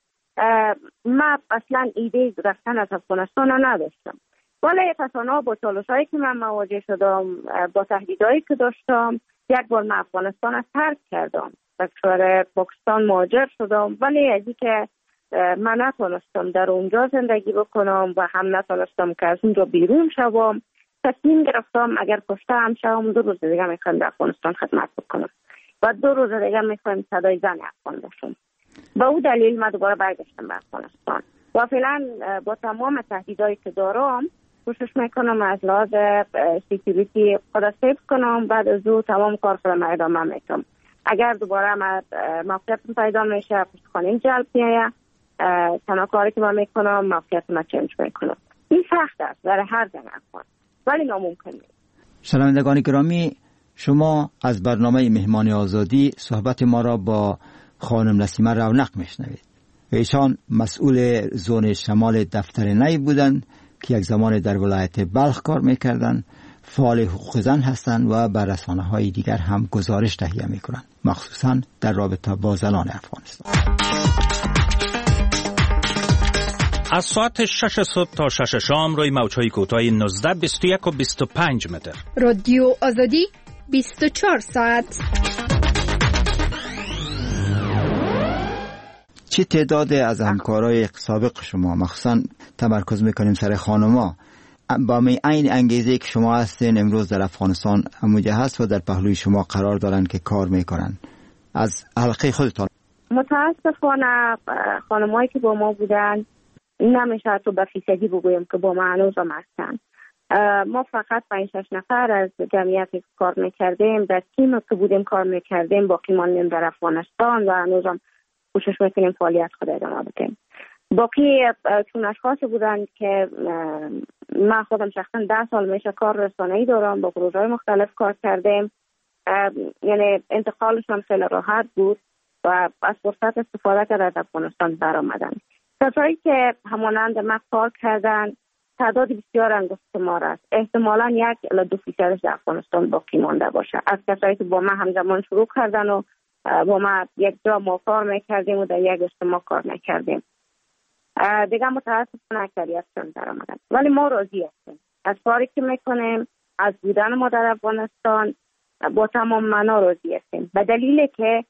من اصلا ایده رفتن از افغانستان نداشتم ولی تصانیف با چالش‌هایی که من مواجه شدم با تهدیدهایی که داشتم یک بار من افغانستان از ترک کردم به کشور پاکستان مهاجر شدم ولی از اینکه من نتونستم در اونجا زندگی بکنم و هم نتونستم که از اونجا بیرون شوم تصمیم گرفتم اگر کشته هم شوم 2 روز دیگه میخوام در افغانستان خدمت بکنم و 2 روز دیگه میخوام صدای زن افغان باشم. با اون دلیل من دوباره برگشتم به افغانستان و فعلا با تمام تهدیدایی که دارم کوشش میکنم از لحاظ سکیوریتی خود سیف کنم. بعد از اون تمام کار خودم ادامه میدم. اگر دوباره موقعیتم پیدا میشه پشتخانه جلب میایه تنها کاری که من میکنم موقعیتم چنج میکنم. این سخت است برای هر زن افغان ولی ناممکن نیست. شنوندگان گرامی، شما از برنامه مهمان آزادی صحبت ما را با خانم نسیمه رونق میشنوید. ایشان مسئول زون شمال دفتر نی بودند که یک زمان در ولایت بلخ کار میکردند فعال حقوق زن هستند و بر رسانه‌های دیگر هم گزارش تهیه می‌کنند، مخصوصاً در رابطه با زنان افغانستان. از ساعت 6 صبح تا 6 شام روی موج‌های کوتاه 19، 21 و 25 متر. رادیو آزادی 24 ساعت. چه تعداد از همکارای سابق شما مخصوصاً تمرکز میکنیم سر خانم‌ها با این انگیزه که شما هستین امروز در افغانستان همونجا هست و در پهلوی شما قرار دارن که کار میکنن از حلقه خودتان؟ متاسفانه خانمایی که با ما بودن نمیشه تو به فیصدی بگویم که با ما هنوز هم هستن. ما فقط 5-6 نفر از جمعیتی که کار میکردیم در تیم که بودیم کار میکردیم باقی ماندیم در افغانستان و هنوز هم کوشش میکنیم فعالیت خود ادامه بدیم. باقی چون اشخاصی بودن که من خودم شخصا 10 سال میشه کار رسانه‌ای دارم، با پروژه‌های مختلف کار کردیم، یعنی انتقالشون خیلی راحت بود و از فرصت استفاده کرده از افغانستان برآمدن. کسایی که همانند ما کار کردن تعداد بسیار انگشت ما است. احتمالاً 1-2% در افغانستان باقی مانده باشه از کسایی که با ما همزمان شروع کردن و با ما یک جا ما کار میکردیم و در یک اجتماع کار میکردیم. دیگه متاسفانه اکثریتشون در آمدن، ولی ما راضی هستیم از کاری که میکنیم، از بودن ما در افغانستان با تمام معنا راضی هستیم، به دلیل که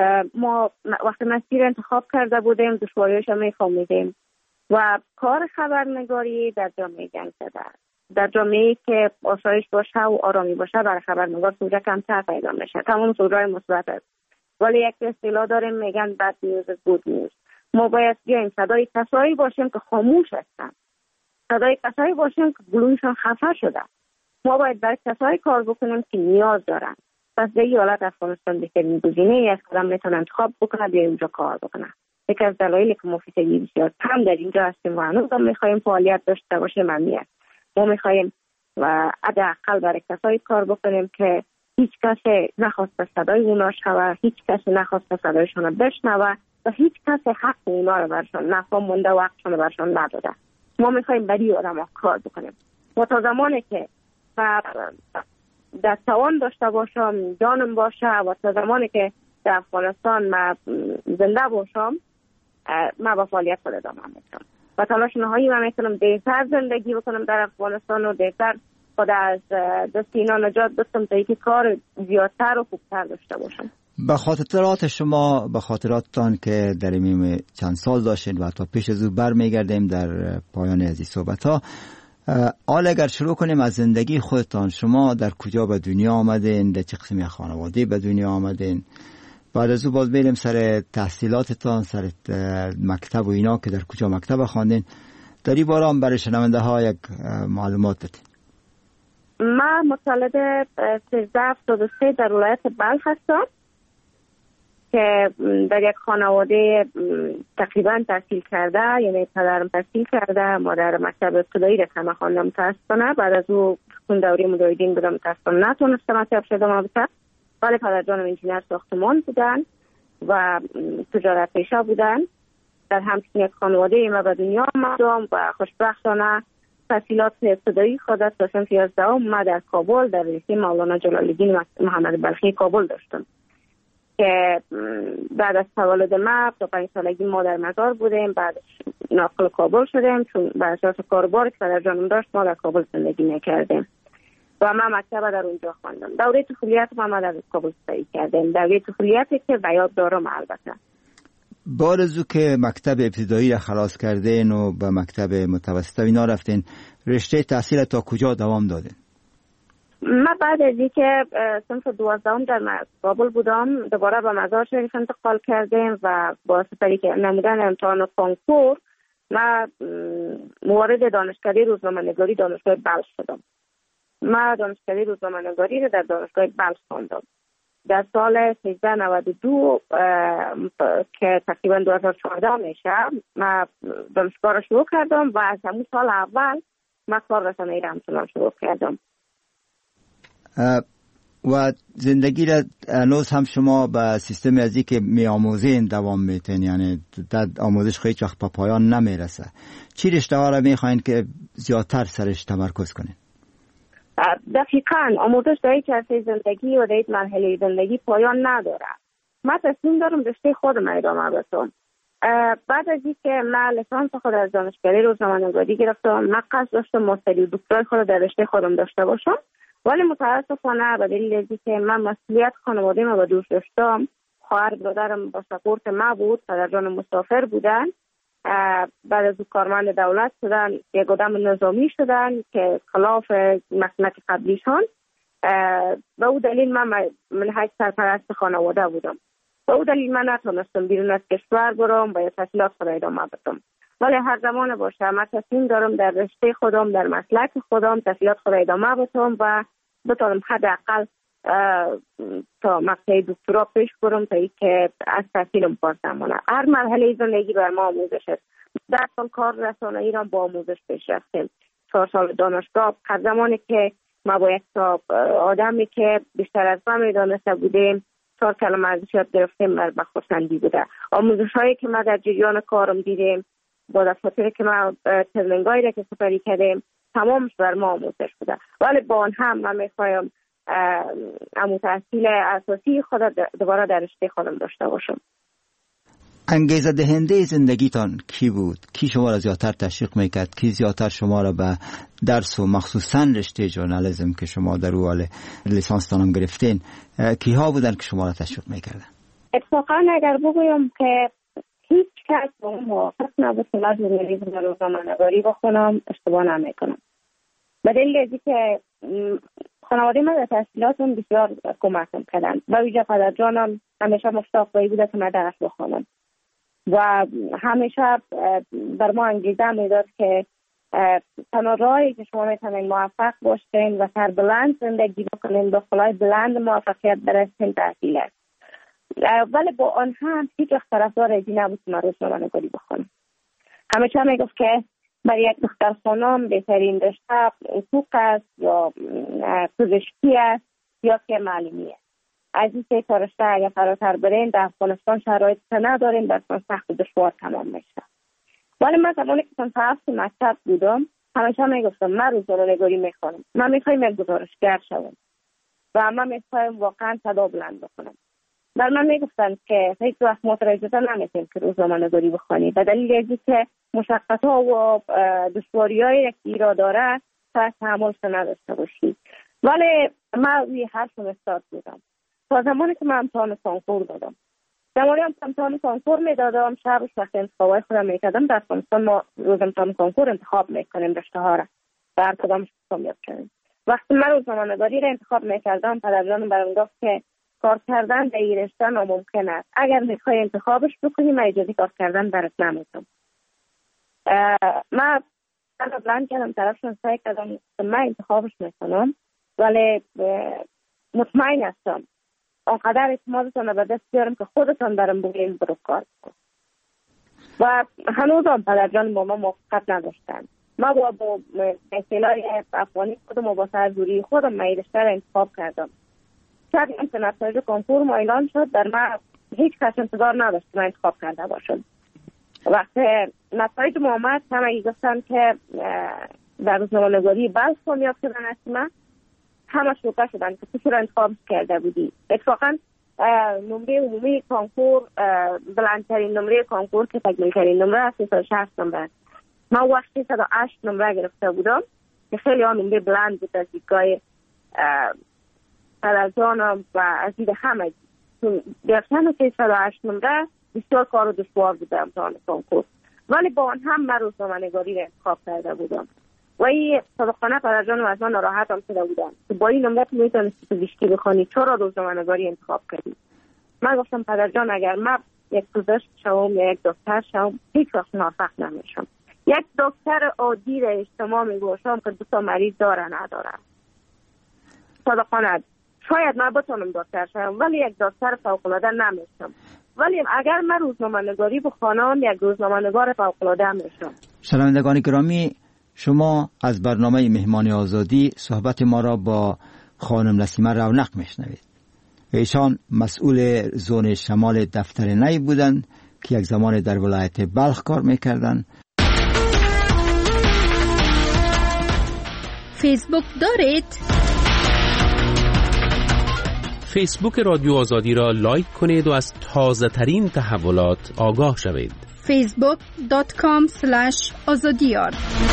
ما وقتی مسیر انتخاب کرده بودیم دشواریش هم میفهمیدیم و کار خبرنگاری در جامعه جنگ زده است. در جامعه‌ای که آسایش باشه و آرامی باشه برای خبرنگار سوژه کمتر پیدا میشه. تمام سوژه‌های مثبت است، ولی یک اصطلاح داریم میگن بد نیوز گود نیوز. ما باید بیایم صدای کسایی باشیم که خاموش هستن، صدای کسایی باشیم که گلویشون خفه شده. ما باید برای کسایی کار بکنیم که نیاز دارن. پس در این حالت افغانستان بهترین گزینه‌ای است که آدم میتونه انتخاب بکنه بیا اونجا کار بکنه. یکی از دلایلی که ما فیصدی بسیار کم در اینجا هستیم و هنوز هم میخوایم فعالیت داشته باشیم همین است. ما میخوایم و حداقل برای کسایی کار بکنیم که هیچ کس نخواسته صدای اونا شوه، هیچ کس نخواسته صدایشون بشنوه و هیچ کس حق اونا رو برشون نفهم مونده و حقشون رو برشون نداده. ما میخوایم برای آدم ها کار بکنیم. ما تا زمانی که در توان داشته باشم، جانم باشه و تا زمانی که در افغانستان من زنده باشم من با فعالیت خود ادامه میدم و تلاش نهایی من میکنم دیرتر زندگی بکنم در افغانستان و دیرتر خود از دست اینا نجات بدم تا اینکه کار زیادتر و خوبتر داشته باشم. به خاطرات شما، به خاطراتتان که در این چند سال داشتین و تا پیش از او برمیگردیم در پایان از این صحبت ها، حالا اگر شروع کنیم از زندگی خودتان، شما در کجا به دنیا آمدین، در چه قسمی خانواده به دنیا آمدین، بعد از او باز بریم سر تحصیلاتتان، سر مکتب و اینا که در کجا مکتب خواندین، در این باره هم برای شنونده ها یک معلومات بدین. من متولد 1373 در ولایت بلخ هستم که در یک خانواده تقریبا تحصیل کرده، یعنی پدرم تحصیل کرده، مادر مکتب ابتدایی رسانه خواندم متاسفانه، بعد از او چون دوره مجاهدین بودم متاسفانه نتونستم مکتب شدم البته، ولی پدرجانم انجینر ساختمان بودن و تجارت پیشه بودن. در همچین یک خانواده ما به دنیا آمدم و خوشبختانه تحصیلات ابتدایی خود تا صنف 11 ما در کابل در لیسه مولانا جلال الدین محمد بلخی کابل داشتم که بعد از تولد ما تا 5 سالگی ما در مزار بودیم، بعد ناقل کابل شدیم چون بر اساس کاربار که پدرجانم داشت ما در کابل زندگی میکردیم و من مکتب در اونجا خواندم. دوره طفولیت ما در کابل سعی کردیم، دوره طفولیتی که بیاد دارم البته. بعد از او که مکتب ابتدایی را خلاص کردین و به مکتب متوسط اینا رفتین، رشته تحصیل تا کجا دوام دادین؟ من بعد از اینکه صنف 12 در کابل بودم دوباره به مزار شریف انتقال کردیم و با سپری که نمودن امتحان کنکور من موارد دانشکده روزنامه‌نگاری دانشگاه بلخ شدم. من دانشکده روزنامه‌نگاری رو در دانشگاه بلخ خواندم. در سال 1392 که تقریبا 2014 میشه من دانشگاه رو شروع کردم و از همون سال اول من کار رسانه‌ای رو همچنان شروع کردم. و زندگی را هنوز هم شما به سیستم ازی که می آموزین دوام میتین، یعنی در آموزش خیلی وقت به پایان نمیرسه. چی رشته ها را میخواین که زیادتر سرش تمرکز کنین؟ دقیقاً آموزش در یک عرصه زندگی و در یک مرحله زندگی پایان نداره. من تصمیم دارم رشته خودم ادامه بدم. بعد از اینکه من لیسانس خود از دانشگاهی روزنامه‌نگاری گرفتم، من قصد داشتم ماستری و دکترای خود در رشته خودم داشته باشم، ولی متاسفانه به دلیل اینکه من مسئولیت خانواده ما به دوش داشتم، خواهر برادرم با سپورت ما بود، پدرجان مسافر بودن، بعد از کارمند دولت شدن، یک آدم نظامی شدن که خلاف مسلک قبلیشان. به او دلیل من منهج سرپرست خانواده بودم. به او دلیل من نتونستم بیرون از کشور برم و تحصیلات خود ادامه بدم. ولی هر زمان باشه من تصمیم دارم در رشته خودم، در مسلک خودم تحصیلات خود ادامه بدم و بتونم حداقل تا مقطع دکترا پیش برم تا اینکه از تحصیلم پارسمانه. هر مرحله زندگی بر ما آموزش است. 10 سال کار رسانه‌ای را با آموزش پیش رفتیم. 4 سال دانشگاه. هر زمانی که ما با یک آدمی که بیشتر از ما میدانسته بودیم 4 کلمه ازش یاد گرفتیم، بر خرسندی بوده. آموزش هایی که ما در جریان کارم دیدیم، با دفاتری که ما ترنینگایی را که سپری کردیم، تمامش بر ما آموزش بوده. ولی با آن هم من میخوایم امو تحصیل اساسی خود دوباره در رشته خودم داشته باشم. انگیزه دهنده زندگیتان کی بود؟ کی شما را زیادتر تشویق میکرد؟ کی زیادتر شما را به درس و مخصوصا رشته ژورنالیسم که شما در اول لیسانس تانم گرفتین، کیها بودن که شما را تشویق میکردن؟ اتفاقا اگر بگویم که هیچ کس با اون موافق نبود که من ژورنالیسم و روزنامه‌نگاری بخونم، اشتباه نمیکنم. به دلیل اینکه خانواده من در تحصیلاتم بسیار کمکم کردن. با ویژه پدرجانم همیشه مشتاق به این بوده که من درس بخونم و همیشه بر ما انگیزه میداد که تنها راهی که شما میتونید موفق باشین و سربلند زندگی بکنین، با خلای بلند موفقیت برسین، تحصیل است. ولی با آن هم هیچ وقت طرفدار این نبود که من روزنامه‌نگاری بخونم. همیشه میگفت که برای یک دختر خانم بهترین رشته حقوق است یا پزشکی است یا که معلمی است. از این سه تا رشته اگر فراتر برین در افغانستان شرایط نداریم، در سخت و دشوار تمام میشه. ولی من زمانی که صف مکتب بودم همیشه میگفتم من روزنامه‌نگاری میخوانم، من میخوایم یک گزارشگر شوم و من میخوایم واقعا صدا بلند بکنم. در من میگفتن که هیچ وقت متوجه نمیشیم که روزنامه‌نگاری بخوانی، به دلیل اینکه مشقت‌ها و دشواری‌هایی که ایراد داره تا تحملش نداشته باشی. ولی من روی حرفم استاد بودم تا زمانی که من امتحان کنکور دادم. زمانی امتحان کنکور میدادم، شبش وقت انتخابای خودم میکردم. در افغانستان ما روز امتحان کنکور انتخاب میکنیم رشته ها را و هر کدامش کامیاب شدیم. وقتی من روزنامه‌نگاری را انتخاب میکردم، پدرجانم برام گفت که کار کردن در این رشته ناممکن است. اگر میخوای انتخابش بکنی من اجازه کار کردن برات نمیدم. من بلند کردم، طرفشون سعی کردم من انتخابش میکنم، ولی مطمئن هستم آنقدر اعتمادتان به دست بیارم که خودتان برام بگین برو کار کن. و هنوزم پدرجان با ما موافقت نداشتن. ما با اصطلاح افغانی خودم و با سرزوری خودم من رشته را انتخاب کردم. شاید این که نتایج کنکور ما اعلان شد، در من هیچ کس انتظار نداشت که من انتخاب کرده باشم. وقتی نتایج ما آمد همه گفتن که در روزنامه‌نگاری بلخ کامیاب شدن هستی، من همه شوکه شدن که تو چرا انتخاب کرده بودی. اتفاقا نمره عمومی کنکور بلندترین نمره کنکور که تکمیل‌ترین نمره است 360 نمره. من وقتی 308 نمره گرفته بودم که خیلی ها نمره بلند بود از دیدگاه پدرجانم و از دید همه. گرفتن 308 نمره بسیار کار و دشوار بوده امتحان کنکور، ولی با آن هم من روزنامه‌نگاری را انتخاب کرده بودم و این صادقانه پدرجانم از من ناراحت هم شده بودم که با این نمره میتونستی پزشکی بخوانی، چرا روزنامه‌نگاری انتخاب کردی؟ من گفتم پدرجان اگر من یک پزشک شوم یا یک دکتر شوم هیچ وقت موفق نمیشم. یک دکتر عادی را اجتماع میگوشم که 2 مریض داره نداره. صادقانه شاید من بتونم دکتر شوم ولی یک دکتر فوق‌العاده نمیشم. ولی اگر من روزنامه‌نگاری بخوانم یک روزنامه‌نگار فوق‌العاده میشم. شنوندگان گرامی، شما از برنامه مهمان آزادی صحبت ما را با خانم نسیمه رونق میشنوید. ایشان مسئول زون شمال دفتر نی بودند که یک زمان در ولایت بلخ کار میکردند. فیسبوک دارید؟ فیسبوک رادیو آزادی را لایک کنید و از تازه ترین تحولات آگاه شوید. facebook.com/azadiyar.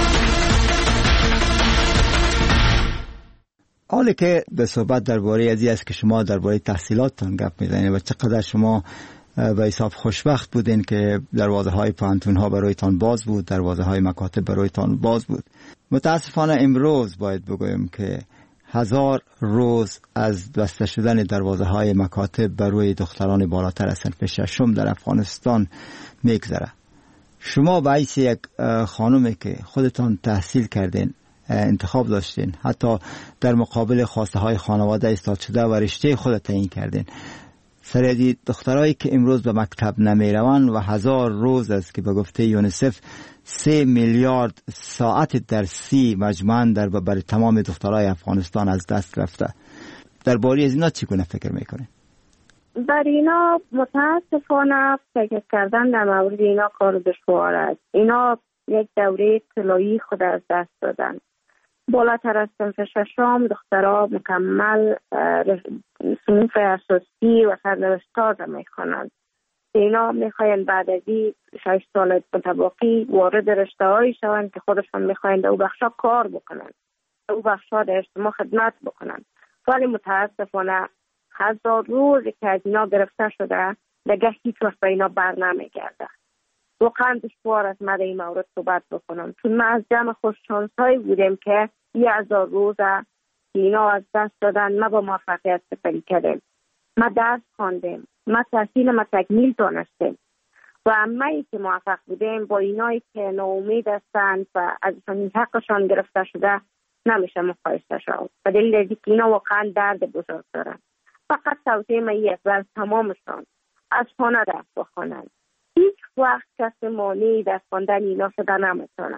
حالی که به صحبت درباره ازی است که شما درباره تحصیلاتتان گپ میزنید و چقدر شما به حساب خوشبخت بودین که دروازه های پانتون ها برایتان باز بود، دروازه های مکاتب برایتان باز بود. متاسفانه امروز باید بگویم که 1000 روز از بسته شدن دروازه های مکاتب برای دختران بالاتر از صنف ششم در افغانستان میگذره. شما به حیث یک خانومی که خودتان تحصیل کردین، انتخاب داشتین، حتی در مقابل خواسته های خانواده ایستاد شده و رشته خود تعیین کردین، سریعی دخترایی که امروز به مکتب نمیروند و 1000 روز است که به گفته یونیسف 3 میلیارد ساعت درسی مجموعاً برای تمام دخترای افغانستان از دست رفته. درباره از اینا چگونه فکر میکنین؟ بر اینا متاسفانه فکر کردن در مورد اینا کار دشوار است. اینا یک دوره طلایی خود از دست دادن. بالاتر از صنف ششم دخترها مکمل صنوف اساسی و سرنوشت‌ها را میخوانند. اینا میخواین بعد از 6 سال متباقی وارد رشته‌هایی شوند که خودشان میخواین در او بخشا کار بکنند، در او بخشا در اجتماع خدمت بکنند. ولی متاسفانه 1000 روزی که از اینا گرفته شده دیگه هیچ وقت به اینا بر نمیگرده. واقعا دشوار است من در این مورد صحبت بکنم، چون ما از جمع خوششانس‌هایی بودیم که 1000 روز اینا از دست دادن، ما با موفقیت سپری کردیم، ما درس خواندیم، ما تحصیل ما تکمیل دانستیم و همه‌ای که موفق بودیم با اینایی که ناامید هستند و ازشان حقشان گرفته شده نمیشه مقایسه شد. به دلیل اینکه اینا واقعا درد بزرگ دارن. فقط توصیه من یک بر تمامشان از خانه درس بخوانند. هیچ وقت کسی مانعی در خواندن اینا شده نمیتونه.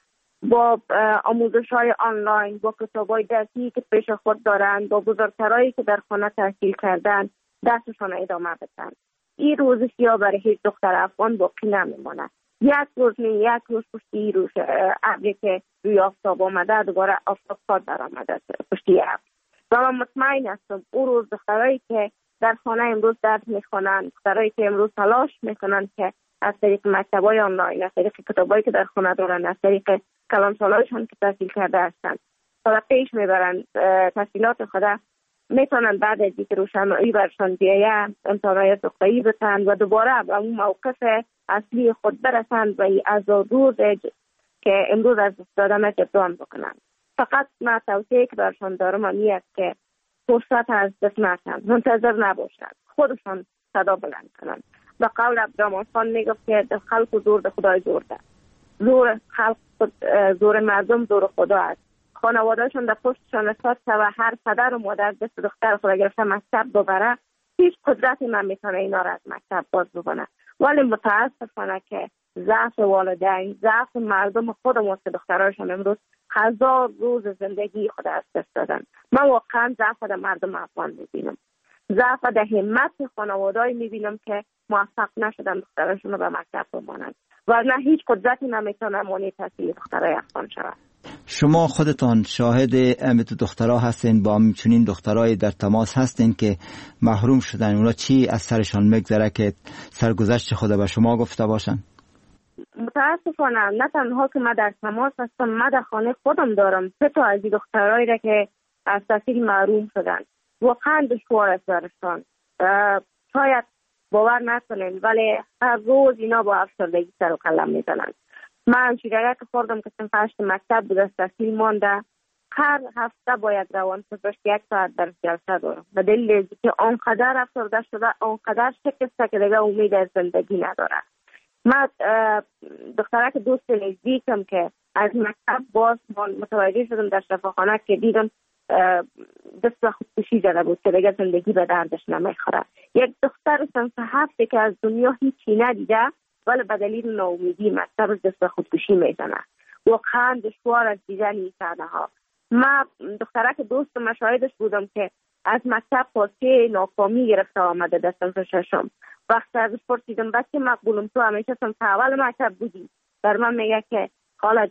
با آموزش‌های آنلاین، با کتاب‌های درسی که پیش خود دارند، با بزرگترایی که در خانه تحصیل کردن درسشان ادامه بدن. این روز سیاه برای هیچ دختر افغان باقی نمیمونه. یک روز پشتی روز ابری که روی آفتاب آمده دوباره آفتاب پاد برآمده پشتی ابر. و من مطمئن هستم اون روز دخترایی که در خانه امروز درس میخونن، دخترایی که امروز تلاش میکنن که از طریق مکتب‌های آنلاین، از طریق کتابایی که در خانه دارن، از طریق کلانسالایشان که تحصیل کرده هستند تا پیش میبرن تحصیلات خود، میتونن بعد از اینکه روشنایی برشان بیاید امتحانات دختری بتن و دوباره به اون موقف اصلی خود برسند و این 1000 روز که امروز از دست دادن جبران بکنن. فقط من توصیه که برشان دارم این است که فرصت از دست ندن، منتظر نباشند، خودشان صدا بلند کنند. به قول عبدالرحمن خان میگفت که خلق زور ده خدای زور ده. زور خلق زور مردم زور خدا است. خانوادهشون در پشتشان استاد و هر پدر و مادر دست دختر خود گرفته مکتب ببره، هیچ قدرتی نمیتونه اینا را از مکتب باز بکنه. ولی متاسفانه که ضعف والدین، ضعف مردم خودمون که دخترایشون امروز 1000 روز زندگی خود از دست دادن. من واقعا ضعف در مردم افغان میبینم، ضعف در همت خانواده‌ای میبینم که موفق نشدن دختراشون رو به مکتب بمانند و نه هیچ قدرتی نمیتونه مانع تحصیل دخترای افغان شود. شما خودتان شاهد امید دخترها هستین، با همچنین دخترای در تماس هستین که محروم شدن، اونا چی از سرشان میگذره که سرگذشت خود به شما گفته باشن؟ متاسفانه نه تنها که من در تماس هستم، من در خانه خودم دارم 3 تا از این دخترایی را که از تحصیل محروم شدن. واقعا دشوار است برشان. شاید باور نکنین ولی هر روز اینا با افسردگی سر و کله میزنن. من شیرگه که خوردم که صنف 8 مکتب بود از تحصیل مانده، هر هفته باید روان پزشک 1 ساعت در جلسه دارم. به دلیل اینکه آنقدر افسرده شده، آنقدر شکسته که دیگه امید از زندگی نداره. من دختره که دوست نزدیکم که از مکتب باز متوجه شدم در شفاخانه که دیدم دست به خودکشی زده بود که دیگه زندگی به دردش نمیخوره. یک دختر صنف 7 که از دنیا هیچی ندیده ولی به دلیل ناامیدی مکتب دست به خودکشی میزنه. واقعا دشوار از دیدن این صحنه ها. من دختره که دوست مشاهدش بودم که از مکتب پاسچه ناکامی گرفته آمده در صنف 6. وقتی ازش پرسیدم بچه مقبولم تو همیشه صنف اول مکتب بودی؟ در من میگه که خاله جان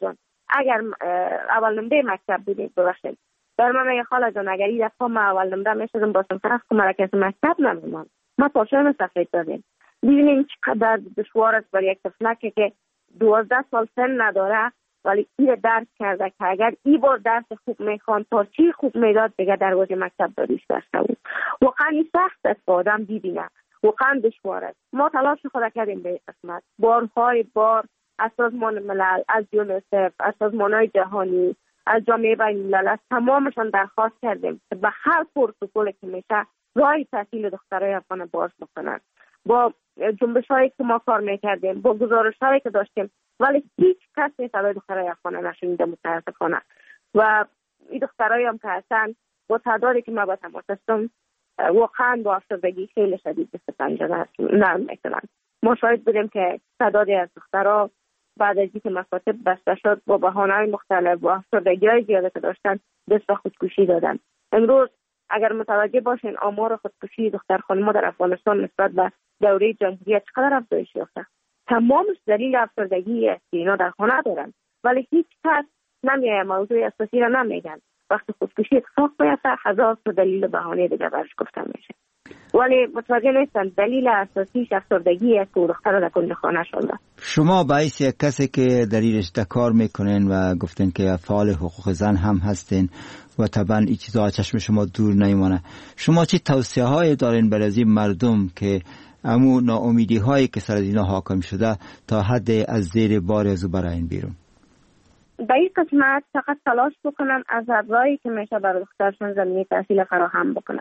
اگر اول نمره مکتب بودیم ببخشید در من میگه خاله جان اگر این دفعه ما اول نمره میشدم باشم طرف که مرکز مکتب نمیمان ما پاشم سفید دادیم. ببینیم چقدر دشوار است برای یک طفلک که 12 سال سن نداره ولی این درس کرده که اگر این بار درس خوب میخوان تا چی خوب میداد دیگه دروازه مکتب داریش داشته بود. واقعا این سخت است که آدم ببینه، واقعا دشوار است. ما تلاش خود کردیم به قسمت بارهای بار از سازمان ملل، از یونیسف، از سازمان‌های جهانی، از جامعه بین‌الملل، از تمامشان درخواست کردیم که به هر پروتکلی که میشه راه تحصیل دخترای افغان باز بکنن. با جنبش‌هایی که ما کار میکردیم، با گزارش‌هایی که داشتیم، ولی هیچ کسی صدای دخترای افغان نشنیده متاسفانه. و این دخترایی هم که هستن با تعدادی که ما با تماس هستم واقعا با افسردگی خیلی شدید دست پنجه نرم میکنن. ما شاهد بودیم که تعدادی از دخترها بعد از اینکه مکاتب بسته شد با بهانه‌های مختلف و افسردگی‌های زیاده که داشتن دست به خودکشی دادن. امروز اگر متوجه باشین آمار خودکشی دختر خانم‌ها در افغانستان نسبت به دوره جمهوریت چقدر افزایش یافته. تمامش دلیل افسردگی است که اینا در خانه دارن، ولی هیچ کس نمیایه موضوع اساسی را نمیگن. وقتی خودکشی اتفاق بیفته هزار تا دلیل و بهانه دیگه برش گفته میشه، ولی متوجه نیستن دلیل اساسیش افسردگی است که دختر در کنج خانه شده. شما باعث یک کسی که در این رشته کار میکنین و گفتن که فعال حقوق زن هم هستین و طبعا این چیزا چشم شما دور نمیمونه، شما چی توصیه های دارین برای این مردم که امو ناامیدی هایی که سر اینا حاکم شده تا حد از زیر بار ازو براین بیرون؟ به این قسمت فقط تلاش بکنن از راهی که میشه برای دخترشون زمینه تحصیل فراهم بکنن.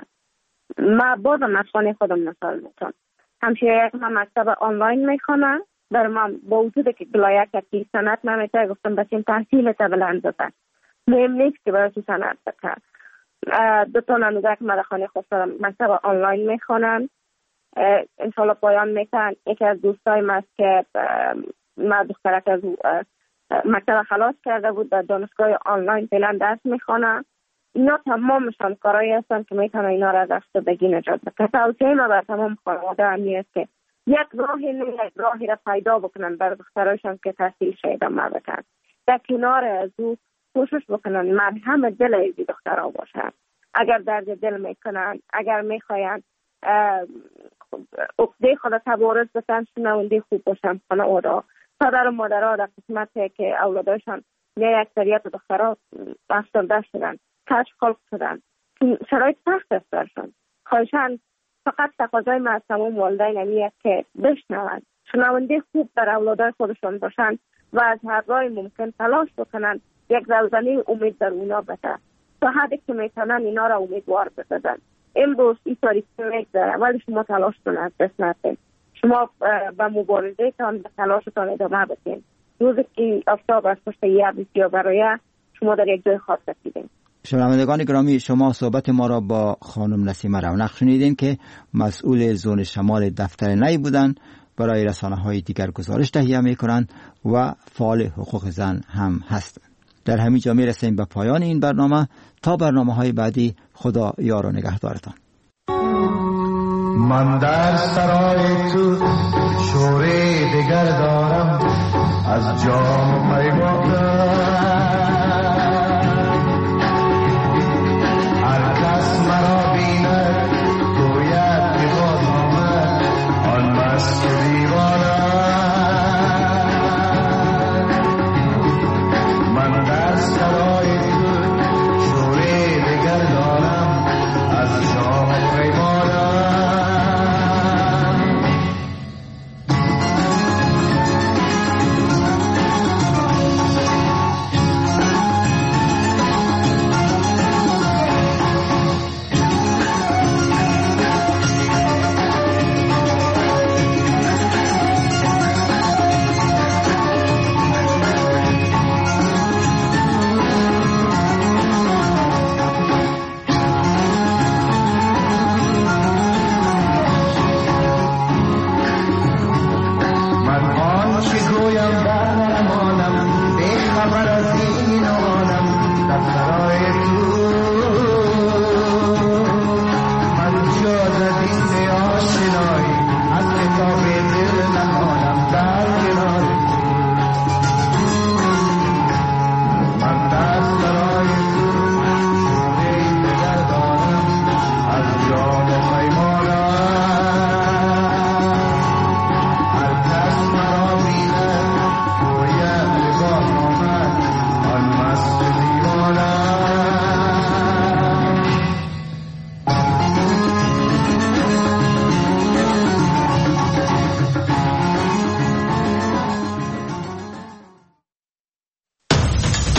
ما بازم از خانه خودم مثال میتونم همشه یک مکتب آنلاین میخوانم در من با وجود که گلایه که سنت نمیشه گفتم بسیم تحصیل تا بلند بکن مهم نیست که برای سنت بکن. دو تا نموزه که من در خانه خود مکتب آنلاین میخوانم انشالله پایان میکن. یکی از دوستای من است که ما دخترک از مکتب خلاص کرده بود در دانشگاه آنلاین فعلا درس میخوانه. اینا تمامشان کارایی هستن که میتونه اینا را از افسردگی نجات بده. توصیه ما بر تمام خانواده همی است که یک راهی را پیدا بکنن برای دخترایشان که تحصیل ادامه بدن. در کنار از او کوشش بکنن مرهم دل ایزی دخترها باشن. اگر درد دل میکنن، اگر میخواین عقده خود تبارز بسن، شنونده خوب باشن خانواده. پدر و مادرها در قسمتی که اولادشان نه اکثریت دخترها افسرده شدن، کج خلق شدن، شرایط سخت است برشان. خواهشان فقط تقاضای ما از تمام والدین همی است که بشنوند، شنونده خوب در اولادای خودشان باشند و از هر راه ممکن تلاش بکنن یک زلزله امید در اونا بده تا حدی که میتونن اینا را امیدوار بسازن. امروز این تاریخی میگذره ولی شما تلاش کنید، از دست ندید. شما با مبارزه تان به تلاشتان ادامه بدین. روزی که آفتاب از پشت یه بسیار برای شما در یک جای خاص رسیدین. شنوندگان گرامی، شما صحبت ما را با خانم نسیمه رونق شنیدین که مسئول زون شمال دفتر نی بودند، برای رسانه‌های دیگر گزارش تهیه می‌کنند و فعال حقوق زن هم هستند. در همین جا می‌رسیم به پایان این برنامه. تا برنامه‌های بعدی، خدا یار و نگهدارتان. من در سرای تو شوری دیگر دارم از جام پیمانم. هر کس مرا بیند گوید که باز آمد آن مست دیوانم. من در سرای تو شوری دیگر دارم از جام پیمانم. من آن چه گویم در نمانم بی خبر از این